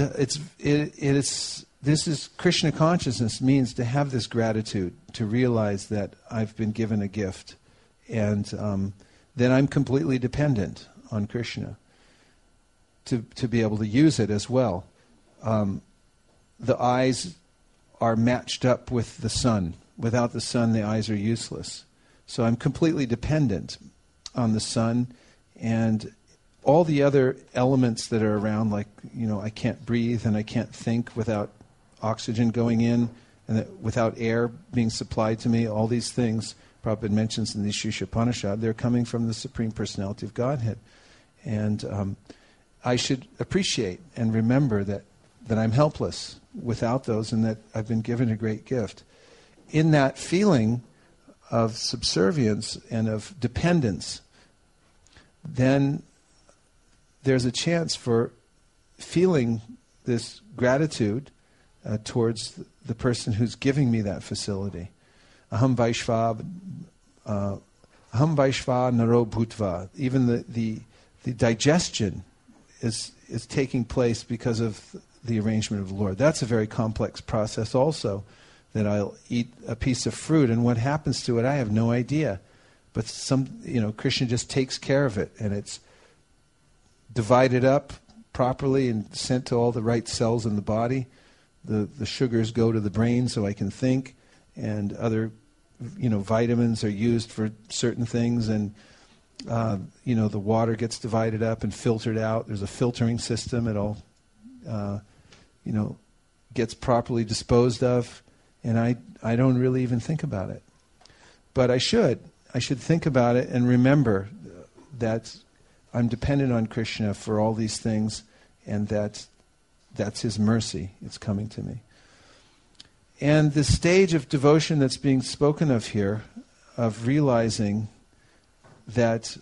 this is Krishna consciousness, means to have this gratitude, to realize that I've been given a gift, and then I'm completely dependent on Krishna to be able to use it as well. The eyes are matched up with the sun. Without the sun, the eyes are useless. So I'm completely dependent on the sun and all the other elements that are around, like, I can't breathe and I can't think without oxygen going in, and that without air being supplied to me. All these things Prabhupada mentions in the Shisha Upanishad, they're coming from the Supreme Personality of Godhead. And I should appreciate and remember that I'm helpless without those, and that I've been given a great gift. In that feeling of subservience and of dependence, then there's a chance for feeling this gratitude towards the person who's giving me that facility. Aham Vaishva Naro Bhutva. Even the digestion is taking place because of the arrangement of the Lord. That's a very complex process also, that I'll eat a piece of fruit and what happens to it, I have no idea. But Krishna just takes care of it, and it's divided up properly and sent to all the right cells in the body. The sugars go to the brain so I can think, and other vitamins are used for certain things, and the water gets divided up and filtered out. There's a filtering system. It all gets properly disposed of, and I don't really even think about it. But I should think about it and remember that I'm dependent on Krishna for all these things, and that's His mercy. It's coming to me. And the stage of devotion that's being spoken of here, of realizing that,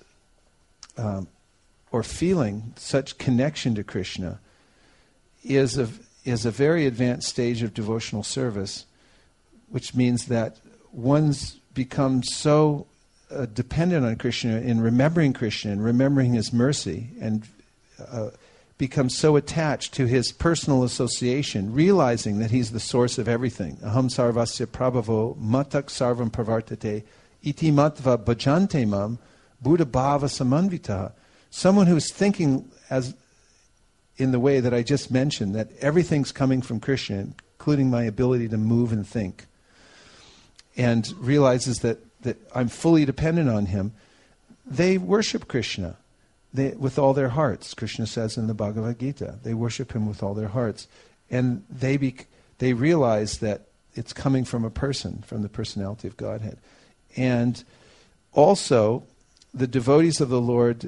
or feeling such connection to Krishna, is a very advanced stage of devotional service, which means that one's become so dependent on Krishna in remembering Krishna and remembering His mercy, and become so attached to His personal association, realizing that He's the source of everything. Aham sarvasya prabhavo matak sarvam pravartate iti matva bhajante mam buddha bhava samanvitaha. Someone who's thinking as in the way that I just mentioned, that everything's coming from Krishna, including my ability to move and think, and realizes that I'm fully dependent on Him, they worship Krishna with all their hearts. Krishna says in the Bhagavad Gita, they worship Him with all their hearts. And they realize that it's coming from a person, from the personality of Godhead. And also, the devotees of the Lord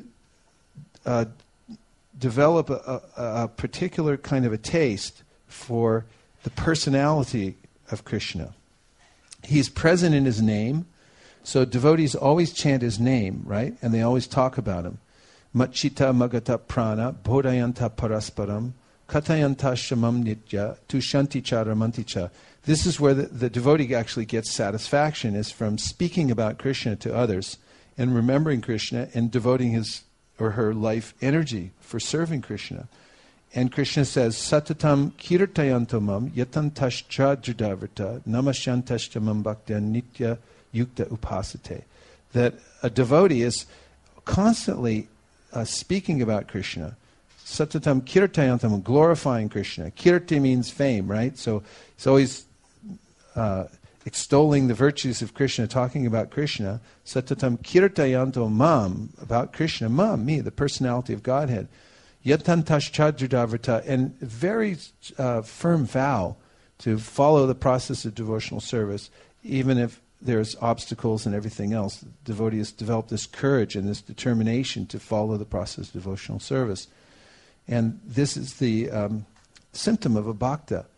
develop a particular kind of a taste for the personality of Krishna. He's present in His name, so devotees always chant His name, right? And they always talk about Him. Machita magata prana bodhayanta parasparam katayanta shamam nitya tushanti charamanticha. This is where the devotee actually gets satisfaction, is from speaking about Krishna to others and remembering Krishna and devoting his or her life energy for serving Krishna. And Krishna says, Satatam kirtayantomam yatantascha judavrta namasyantastamam bhaktya nitya yukta upasate. That a devotee is constantly speaking about Krishna. Satatam kirtayantam, glorifying Krishna. Kirti means fame, right? So it's always extolling the virtues of Krishna, talking about Krishna. Satatam kirtayanto mam, about Krishna. Mam, me, the personality of Godhead. Yatantaschadradavrata, and very firm vow to follow the process of devotional service, even if there's obstacles and everything else. The devotee has developed this courage and this determination to follow the process of devotional service. And this is the symptom of a bhakta.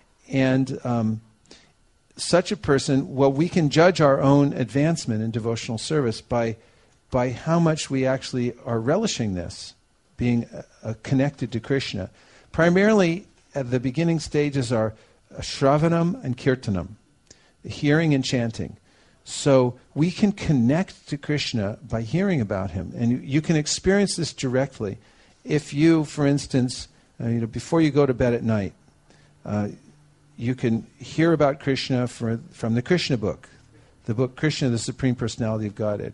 And such a person, well, we can judge our own advancement in devotional service by how much we actually are relishing this, being connected to Krishna. Primarily, at the beginning stages are Shravanam and Kirtanam, hearing and chanting. So we can connect to Krishna by hearing about Him. And you can experience this directly. If you, for instance, before you go to bed at night, you can hear about Krishna from the Krishna book, the book Krishna, the Supreme Personality of Godhead.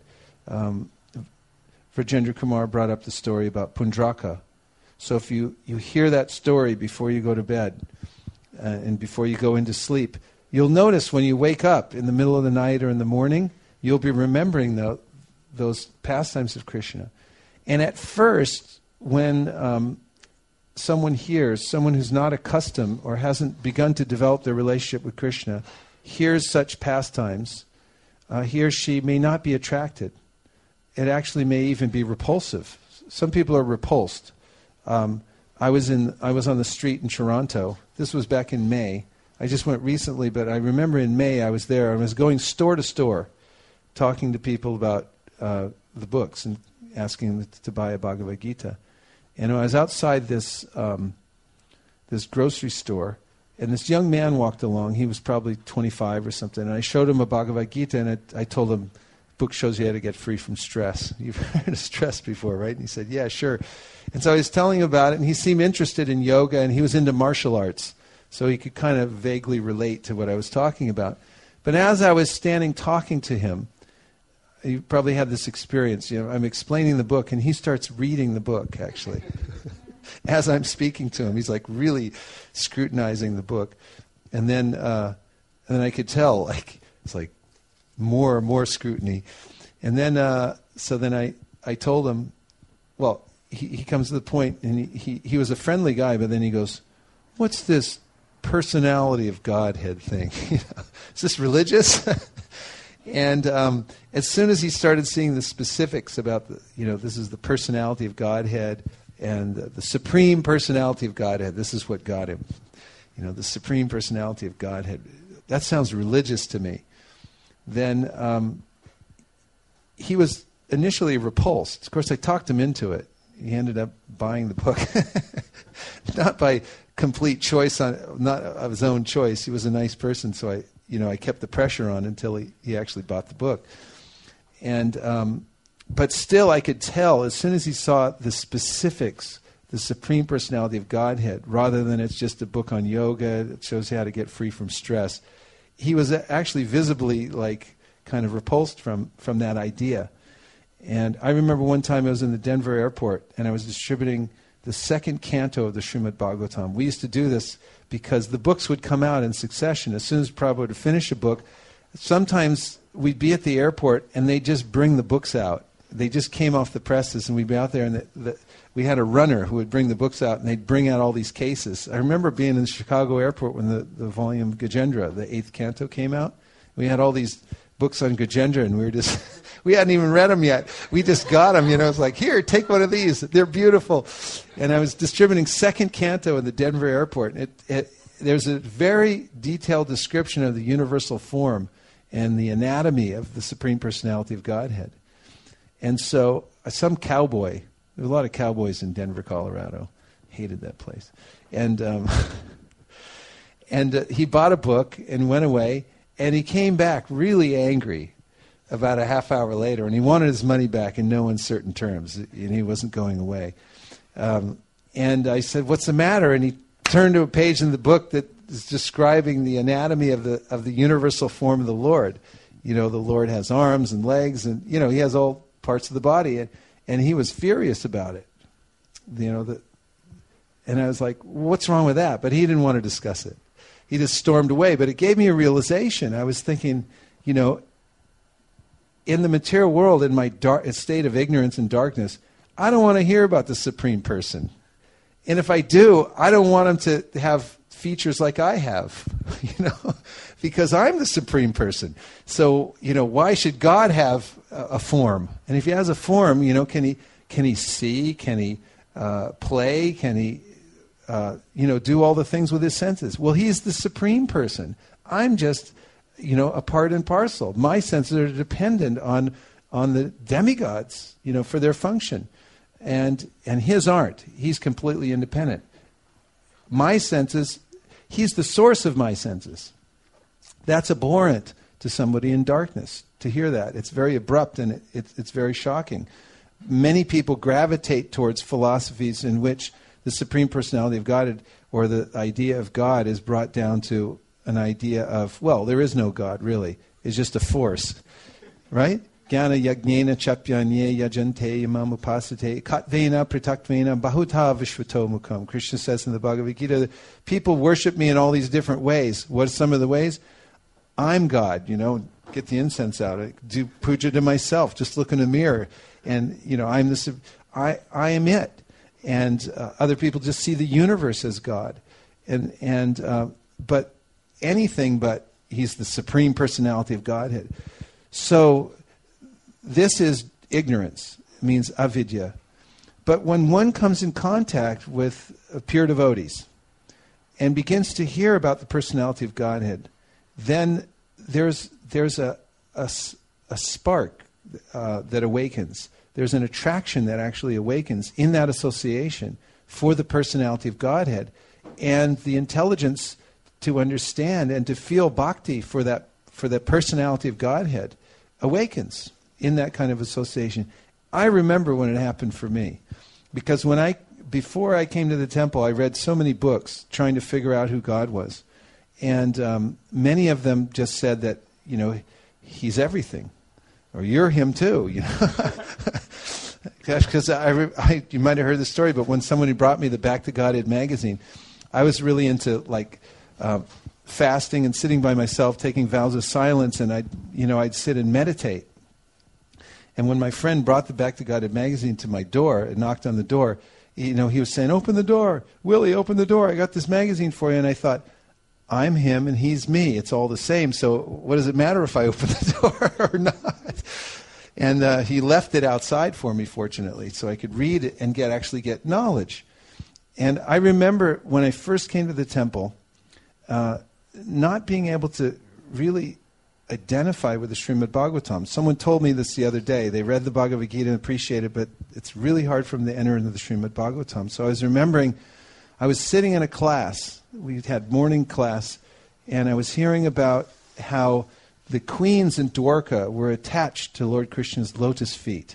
Vrajendra Kumar brought up the story about Pundraka. So if you hear that story before you go to bed and before you go into sleep, you'll notice when you wake up in the middle of the night or in the morning, you'll be remembering those pastimes of Krishna. And at first, when someone who's not accustomed or hasn't begun to develop their relationship with Krishna, hears such pastimes, he or she may not be attracted. It actually may even be repulsive. Some people are repulsed. I was on the street in Toronto. This was back in May. I just went recently, but I remember in May I was there. I was going store to store, talking to people about the books and asking them to buy a Bhagavad Gita. And I was outside this grocery store, and this young man walked along. He was probably 25 or something. And I showed him a Bhagavad Gita, and I told him, book shows you how to get free from stress. You've heard of stress before, right? And he said, yeah, sure. And so I was telling him about it, and he seemed interested in yoga, and he was into martial arts. So he could kind of vaguely relate to what I was talking about. But as I was standing talking to him, you probably had this experience. I'm explaining the book, and he starts reading the book, actually. As I'm speaking to him, he's like really scrutinizing the book. And then I could tell, it's like more and more scrutiny. And then, I told him, well, he comes to the point, and he was a friendly guy, but then he goes, what's this personality of Godhead thing? Is this religious? And as soon as he started seeing the specifics about this is the personality of Godhead and the supreme personality of Godhead, this is what got him. The supreme personality of Godhead. That sounds religious to me. Then he was initially repulsed. Of course, I talked him into it. He ended up buying the book. Not by complete choice, not of his own choice. He was a nice person, so I kept the pressure on until he actually bought the book. And but still, I could tell as soon as he saw the specifics, the supreme personality of Godhead, rather than it's just a book on yoga that shows you how to get free from stress, he was actually visibly kind of repulsed from that idea. And I remember one time I was in the Denver airport and I was distributing the second canto of the Srimad Bhagavatam. We used to do this because the books would come out in succession. As soon as Prabhupada would finish a book, sometimes we'd be at the airport and they'd just bring the books out. They just came off the presses and we'd be out there, and we had a runner who would bring the books out, and they'd bring out all these cases. I remember being in the Chicago airport when the volume Gajendra, the 8th canto, came out. We had all these books on Gajendra, and we hadn't even read them yet. We just got them, It's like, here, take one of these. They're beautiful. And I was distributing second canto in the Denver airport. There's a very detailed description of the universal form and the anatomy of the Supreme Personality of Godhead. And so some cowboy, there were a lot of cowboys in Denver, Colorado. Hated that place. And he bought a book and went away, and he came back really angry about a half hour later, and he wanted his money back in no uncertain terms, and he wasn't going away. And I said, what's the matter? And he turned to a page in the book that is describing the anatomy of the universal form of the Lord. The Lord has arms and legs, and he has all parts of the body, and he was furious about it. And I was like, what's wrong with that? But he didn't want to discuss it. He just stormed away. But it gave me a realization. I was thinking, in the material world, in my state of ignorance and darkness, I don't want to hear about the Supreme Person. And if I do, I don't want him to have features like I have, because I'm the Supreme Person. So, why should God have a form? And if he has a form, can he see? Can he play? Can he, do all the things with his senses? Well, he's the Supreme Person. I'm just, a part and parcel. My senses are dependent on the demigods, for their function. And his aren't. He's completely independent. My senses, he's the source of my senses. That's abhorrent to somebody in darkness to hear that. It's very abrupt and it's very shocking. Many people gravitate towards philosophies in which the Supreme Personality of God, or the idea of God, is brought down to an idea of, well, there is no God, really. It's just a force, right? Jnana yagnena chapyanye yajante yamam upasate katvena pritatvena bahuta vishvato mukam. Krishna says in the Bhagavad Gita, people worship me in all these different ways. What are some of the ways? I'm God, get the incense out. I do puja to myself, just look in the mirror. And, I'm I am it. And other people just see the universe as God. But anything but he's the Supreme Personality of Godhead. So this is ignorance. It means avidya. But when one comes in contact with pure devotees and begins to hear about the personality of Godhead, then there's a spark that awakens. There's an attraction that actually awakens in that association for the personality of Godhead, and the intelligence to understand and to feel bhakti for that personality of Godhead awakens. in that kind of association. I remember when it happened for me. Because before I came to the temple, I read so many books trying to figure out who God was. And many of them just said that, He's everything. Or you're Him too, Because you might have heard the story, but when somebody brought me the Back to Godhead magazine, I was really into fasting and sitting by myself, taking vows of silence, and I'd sit and meditate. And when my friend brought the Back to Godhead magazine to my door and knocked on the door, he was saying, "Open the door, Willie, open the door. I got this magazine for you." And I thought, I'm him and he's me. It's all the same. So what does it matter if I open the door or not? And he left it outside for me, fortunately, so I could read it and get knowledge. And I remember when I first came to the temple, not being able to really identify with the Srimad Bhagavatam. Someone told me this the other day. They read the Bhagavad Gita and appreciated it, but it's really hard for them to enter into the Srimad Bhagavatam. So I was remembering, I was sitting in a class. We had morning class, and I was hearing about how the queens in Dwarka were attached to Lord Krishna's lotus feet.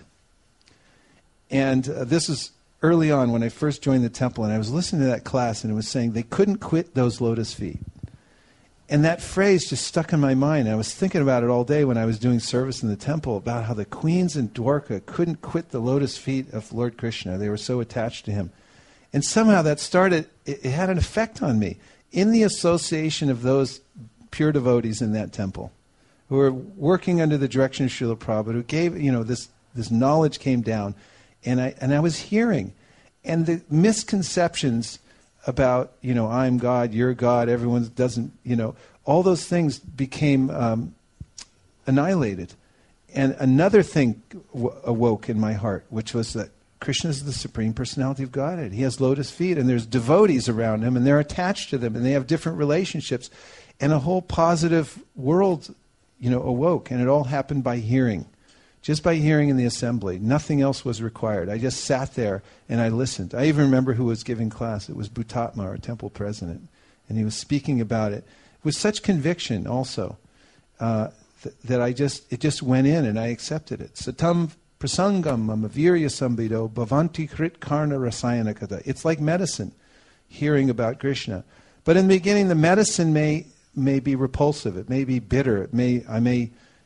And this is early on when I first joined the temple, and I was listening to that class, and it was saying they couldn't quit those lotus feet. And that phrase just stuck in my mind. I was thinking about it all day when I was doing service in the temple, about how the queens in Dwarka couldn't quit the lotus feet of Lord Krishna. They were so attached to him. And somehow that it had an effect on me in the association of those pure devotees in that temple who were working under the direction of Srila Prabhupada, who gave, this knowledge came down, and I was hearing. And the misconceptions about, I'm God, you're God, everyone doesn't, all those things became annihilated. And another thing awoke in my heart, which was that Krishna is the Supreme Personality of Godhead. He has lotus feet, and there's devotees around him, and they're attached to them, and they have different relationships. And a whole positive world, awoke, and it all happened by hearing. Just by hearing in the assembly. Nothing else was required. I just sat there and I listened. I even remember who was giving class. It was Bhutatma, our temple president. And he was speaking about it with such conviction also that it just went in and I accepted it. Satam prasangam amavirya sambido bhavanti krit karna rasayanakata. It's like medicine, hearing about Krishna. But in the beginning, the medicine may be repulsive. It may be bitter. I may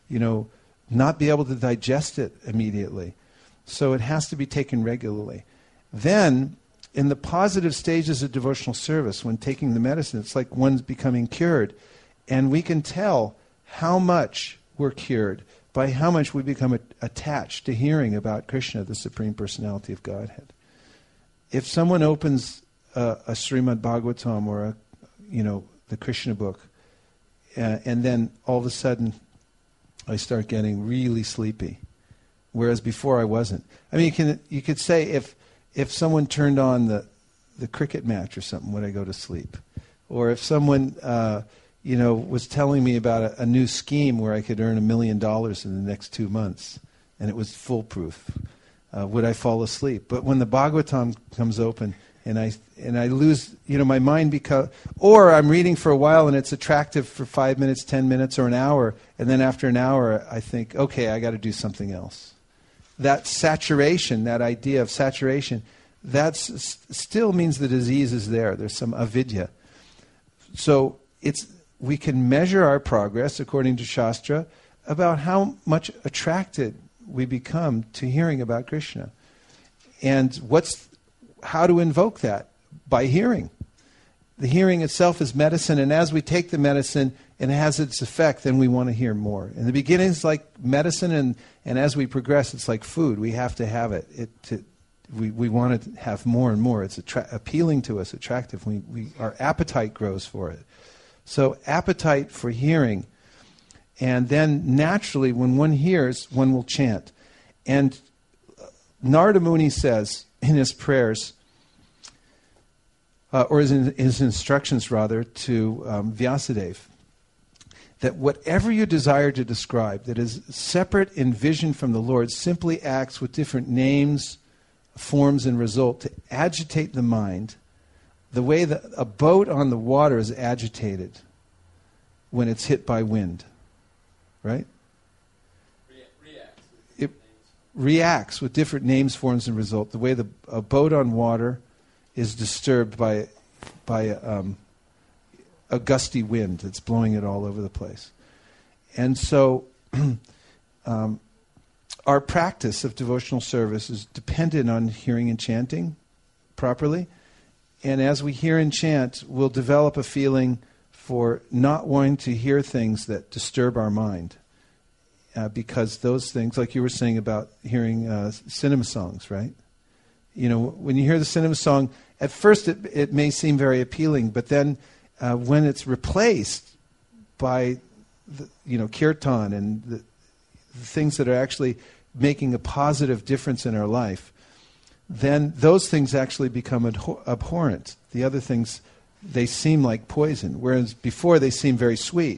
not be able to digest it immediately. So it has to be taken regularly. Then, in the positive stages of devotional service, when taking the medicine, it's like one's becoming cured. And we can tell how much we're cured by how much we become attached to hearing about Krishna, the Supreme Personality of Godhead. If someone opens a Srimad Bhagavatam or the Krishna book, and then all of a sudden I start getting really sleepy, whereas before I wasn't. I mean, you could say if someone turned on the cricket match or something, would I go to sleep? Or if someone was telling me about a new scheme where I could earn $1 million in the next 2 months, and it was foolproof, would I fall asleep? But when the Bhagavatam comes open, and I lose, my mind or I'm reading for a while and it's attractive for 5 minutes, 10 minutes, or an hour, and then after an hour I think, okay, I got to do something else. That saturation, that idea of saturation, that still means the disease is there. There's some avidya. So we can measure our progress according to Shastra about how much attracted we become to hearing about Krishna, and how to invoke that? By hearing. The hearing itself is medicine, and as we take the medicine and it has its effect, then we want to hear more. In the beginning, it's like medicine, and as we progress, it's like food. We have to have it. We want to have more and more. It's appealing to us, attractive. Our appetite grows for it. So appetite for hearing, and then naturally, when one hears, one will chant. And Narada Muni says in his prayers, or his instructions rather, to Vyasadeva, that whatever you desire to describe that is separate in vision from the Lord simply acts with different names, forms, and result to agitate the mind the way that a boat on the water is agitated when it's hit by wind. Right? reacts with different names, forms, and result. The way a boat on water is disturbed by a gusty wind that's blowing it all over the place. And so our practice of devotional service is dependent on hearing and chanting properly. And as we hear and chant, we'll develop a feeling for not wanting to hear things that disturb our mind. Because those things, like you were saying about hearing cinema songs, right? You know, when you hear the cinema song, at first it may seem very appealing, but then when it's replaced by kirtan and the things that are actually making a positive difference in our life, then those things actually become abhorrent. The other things, they seem like poison, whereas before they seem very sweet.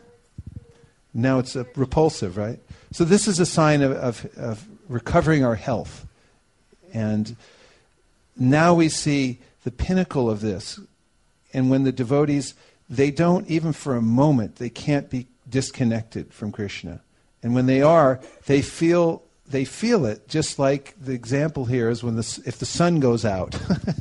Now it's repulsive, right? So this is a sign of recovering our health. And now we see the pinnacle of this. And when the devotees, they don't, even for a moment, they can't be disconnected from Krishna. And when they are, they feel it, just like the example here is if the sun goes out,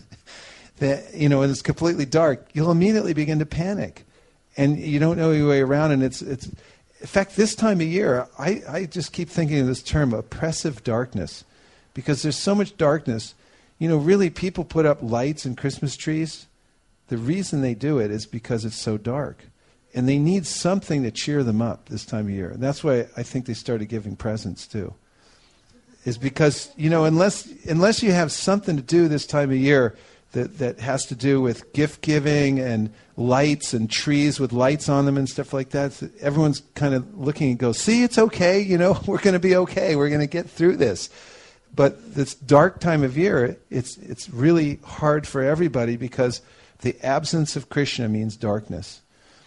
and it's completely dark, you'll immediately begin to panic. And you don't know your way around, and it's in fact, this time of year, I just keep thinking of this term, oppressive darkness, because there's so much darkness. Really, people put up lights and Christmas trees. The reason they do it is because it's so dark. And they need something to cheer them up this time of year. And that's why I think they started giving presents too. Is because, unless you have something to do this time of year that has to do with gift giving and lights and trees with lights on them and stuff like that, everyone's kind of looking and goes, see, it's okay, we're going to be okay, we're going to get through this. But this dark time of year, it's really hard for everybody because the absence of Krishna means darkness.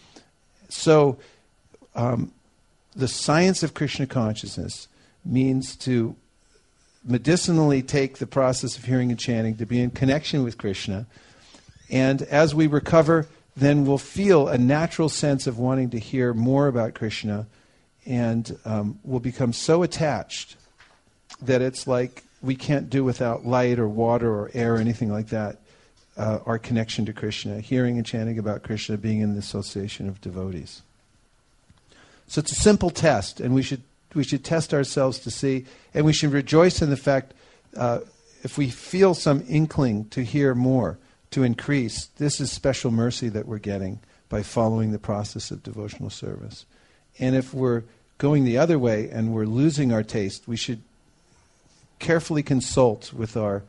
So the science of Krishna consciousness means to medicinally take the process of hearing and chanting to be in connection with Krishna. And as we recover, then we'll feel a natural sense of wanting to hear more about Krishna, and we'll become so attached that it's like we can't do without light or water or air or anything like that, our connection to Krishna, hearing and chanting about Krishna, being in the association of devotees. So it's a simple test, and we should test ourselves to see, and we should rejoice in the fact if we feel some inkling to hear more, to increase, this is special mercy that we're getting by following the process of devotional service. And if we're going the other way and we're losing our taste, we should carefully consult with our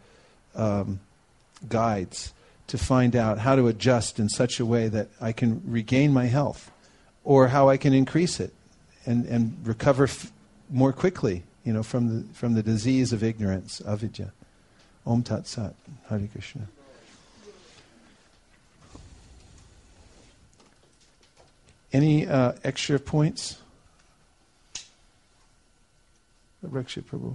guides to find out how to adjust in such a way that I can regain my health, or how I can increase it and recover more quickly, from the disease of ignorance, avidya. Om Tat Sat. Hare Krishna. Any extra points? Raksha Prabhu.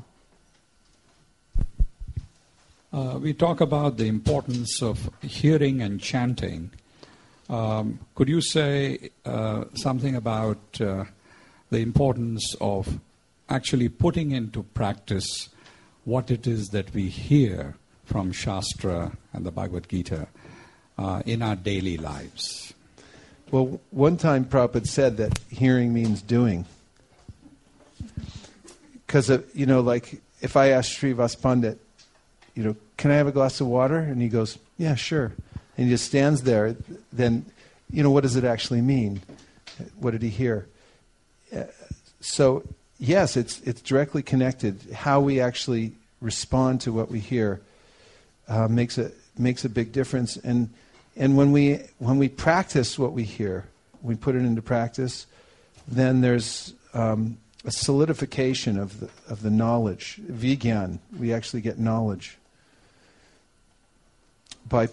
We talk about the importance of hearing and chanting. Could you say something about the importance of actually putting into practice what it is that we hear from Shastra and the Bhagavad Gita in our daily lives? Well, one time Prabhupada said that hearing means doing. Because, like if I ask Srivas Pandit, can I have a glass of water? And he goes, yeah, sure. And he just stands there. Then, what does it actually mean? What did he hear? So, yes, it's directly connected. How we actually respond to what we hear makes a big difference. And when we practice what we hear, we put it into practice, then there's a solidification of the knowledge, vigyan. We actually get knowledge by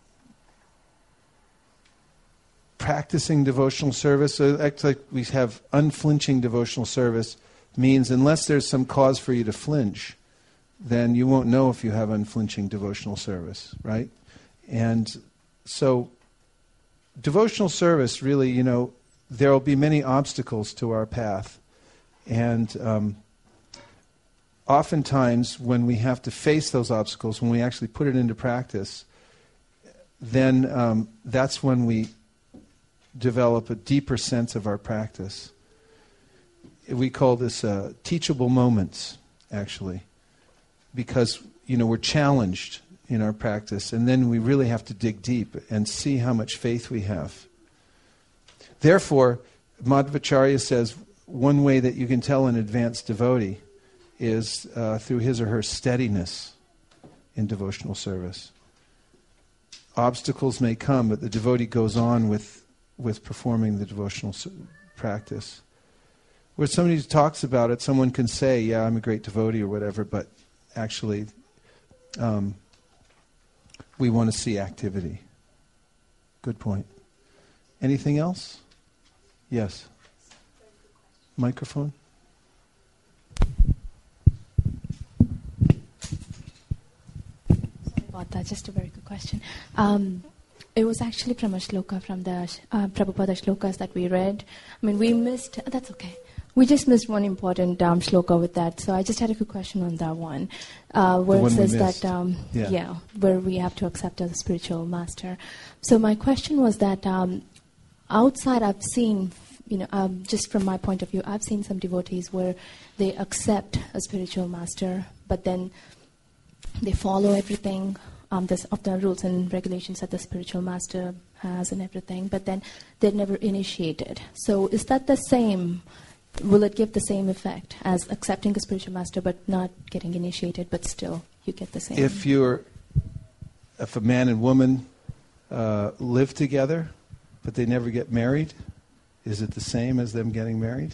practicing devotional service. So actually, we have unflinching devotional service. Means unless there's some cause for you to flinch, then you won't know if you have unflinching devotional service, right? And so devotional service really, there will be many obstacles to our path. And oftentimes when we have to face those obstacles, when we actually put it into practice, then that's when we develop a deeper sense of our practice. We call this teachable moments, actually, because we're challenged in our practice, and then we really have to dig deep and see how much faith we have. Therefore, Madhvacharya says one way that you can tell an advanced devotee is through his or her steadiness in devotional service. Obstacles may come, but the devotee goes on with performing the devotional practice. Where somebody talks about it, someone can say, yeah, I'm a great devotee or whatever, but actually we want to see activity. Good point. Anything else? Yes. Microphone. Sorry about that. Just a very good question. It was actually from a shloka from the Prabhupada shlokas that we read. I mean, we missed. That's okay. We just missed one important shloka with that. So I just had a quick question on that one, where it says that where we have to accept as a spiritual master. So my question was that outside, I've seen, just from my point of view, I've seen some devotees where they accept a spiritual master, but then they follow everything of the rules and regulations that the spiritual master has and everything, but then they're never initiated. So is that the same? Will it give the same effect as accepting a spiritual master but not getting initiated, but still you get the same? If a man and woman live together, but they never get married, is it the same as them getting married?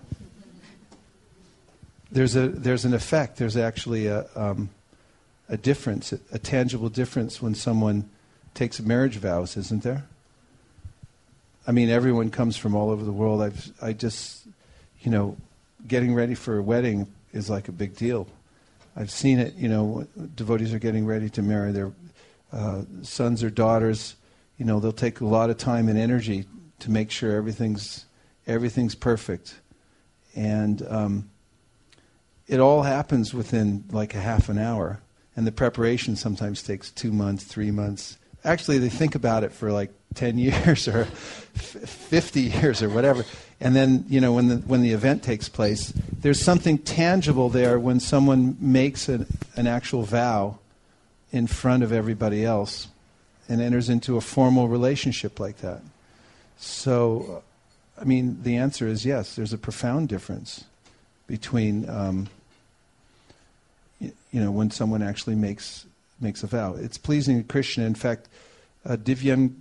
There's an effect. There's actually a difference, a tangible difference when someone takes marriage vows, isn't there? I mean, everyone comes from all over the world. I just, getting ready for a wedding is like a big deal. I've seen it, devotees are getting ready to marry their sons or daughters. They'll take a lot of time and energy to make sure everything's perfect. And it all happens within like a half an hour. And the preparation sometimes takes 2 months, 3 months. Actually, they think about it for like 10 years or 50 years or whatever. And then, when the event takes place, there's something tangible there when someone makes an actual vow in front of everybody else and enters into a formal relationship like that. So, the answer is yes, there's a profound difference between, when someone actually makes a vow. It's pleasing to Krishna. In fact, Divya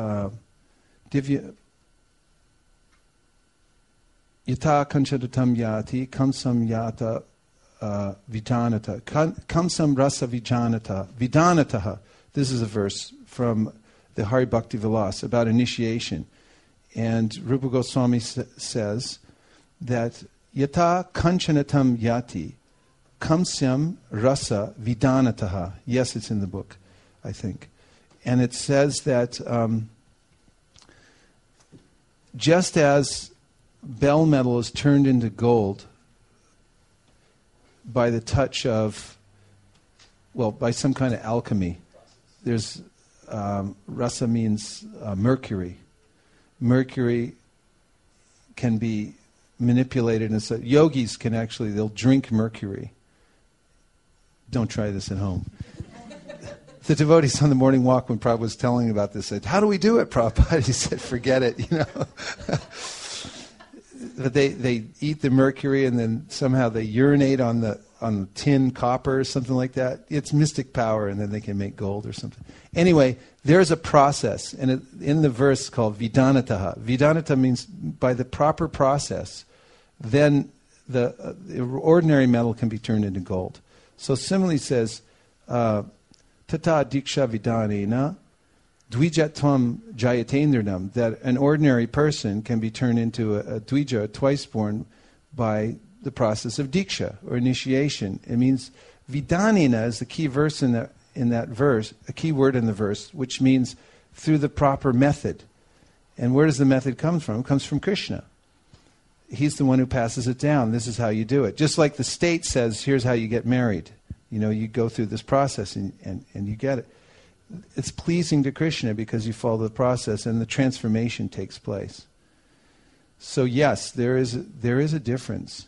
Yata kanchadatam yati kamsam yata vijanata. Kamsam rasa vijanata. Vidanataha. This is a verse from the Hari Bhakti Vilas about initiation. And Rupa Goswami says that Yata kanchanatam yati kamsam rasa vidanataha. Yes, it's in the book, I think. And it says that just as bell metal is turned into gold by the touch of, by some kind of alchemy. There's, rasa means mercury. Mercury can be manipulated, and so yogis can actually, they'll drink mercury. Don't try this at home. The devotees on the morning walk, when Prabhupada was telling about this, said, "How do we do it, Prabhupada?" He said, "Forget it, But they eat the mercury and then somehow they urinate on the tin copper or something like that. It's mystic power, and then they can make gold or something. Anyway, there's a process, and in the verse called Vidanataha. Vidanata means by the proper process, then the ordinary metal can be turned into gold. So similarly says, Tata Diksha Vidanena Dvijatvam Jayatendranam, that an ordinary person can be turned into a Dvija, a twice-born, by the process of Diksha, or initiation. It means Vidanena is the key verse in that verse, a key word in the verse, which means through the proper method. And where does the method come from? It comes from Krishna. he's the one who passes it down. This is how you do it. Just like the state says, here's how you get married. You go through this process and you get it. It's pleasing to Krishna because you follow the process and the transformation takes place. So yes, there is a difference.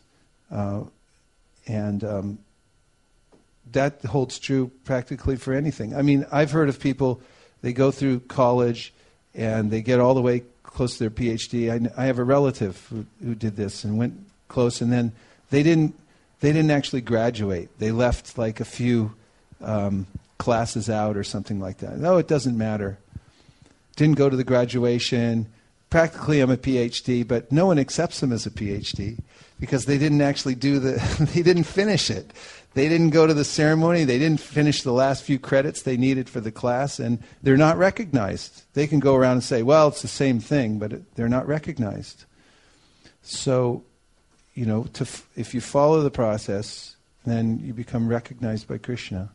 And that holds true practically for anything. I mean, I've heard of people, they go through college and they get all the way close to their PhD. I have a relative who did this and went close, and then they didn't actually graduate. They left like a few classes out or something like that. No, it doesn't matter. Didn't go to the graduation. Practically, I'm a PhD, but no one accepts them as a PhD because they didn't actually they didn't finish it. They didn't go to the ceremony. They didn't finish the last few credits they needed for the class, and they're not recognized. They can go around and say, well, it's the same thing, but they're not recognized. So, if you follow the process, then you become recognized by Krishna.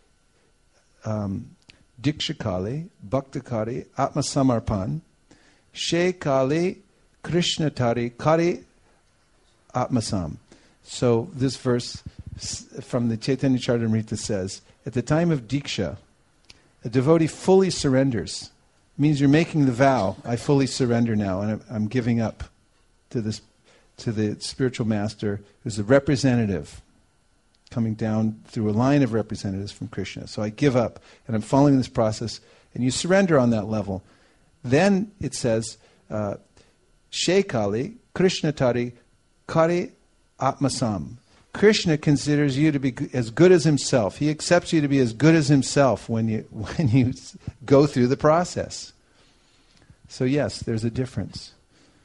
Dikshakali, Bhaktakari, Atma Samarpan, She Kali, Krishna Tari, Kari, Atmasam. So this verse from the Chaitanya Charitamrita says, at the time of Diksha, a devotee fully surrenders. It means you're making the vow, I fully surrender now, and I'm giving up to the spiritual master who's the representative, coming down through a line of representatives from Krishna. So I give up, and I'm following this process, and you surrender on that level. Then it says, She Kali, Krishna Tari, Kari Atmasam. Krishna considers you to be as good as himself. He accepts you to be as good as himself when you go through the process. So yes, there's a difference.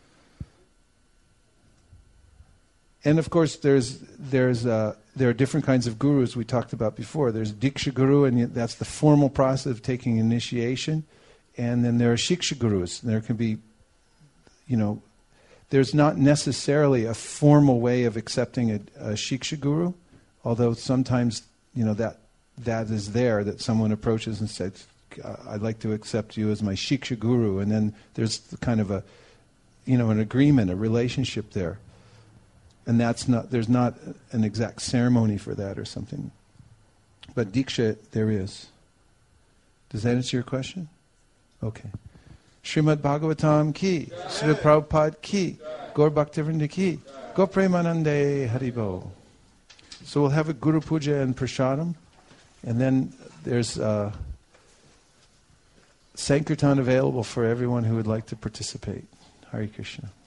And of course, there are different kinds of gurus we talked about before. There's Diksha Guru, and that's the formal process of taking initiation. And then there are Shiksha Gurus. There can be, there's not necessarily a formal way of accepting a Shiksha Guru, although sometimes, that is there, that someone approaches and says, I'd like to accept you as my Shiksha Guru. And then there's kind of an agreement, a relationship there. And there's not an exact ceremony for that or something. But Diksha, there is. Does that answer your question? Okay. Srimad Bhagavatam ki, Srila Prabhupada ki, Gaur Bhaktivinoda ki, Gaur Premanande Haribo. So we'll have a Guru Puja and Prasadam, and then there's Sankirtan available for everyone who would like to participate. Hare Krishna.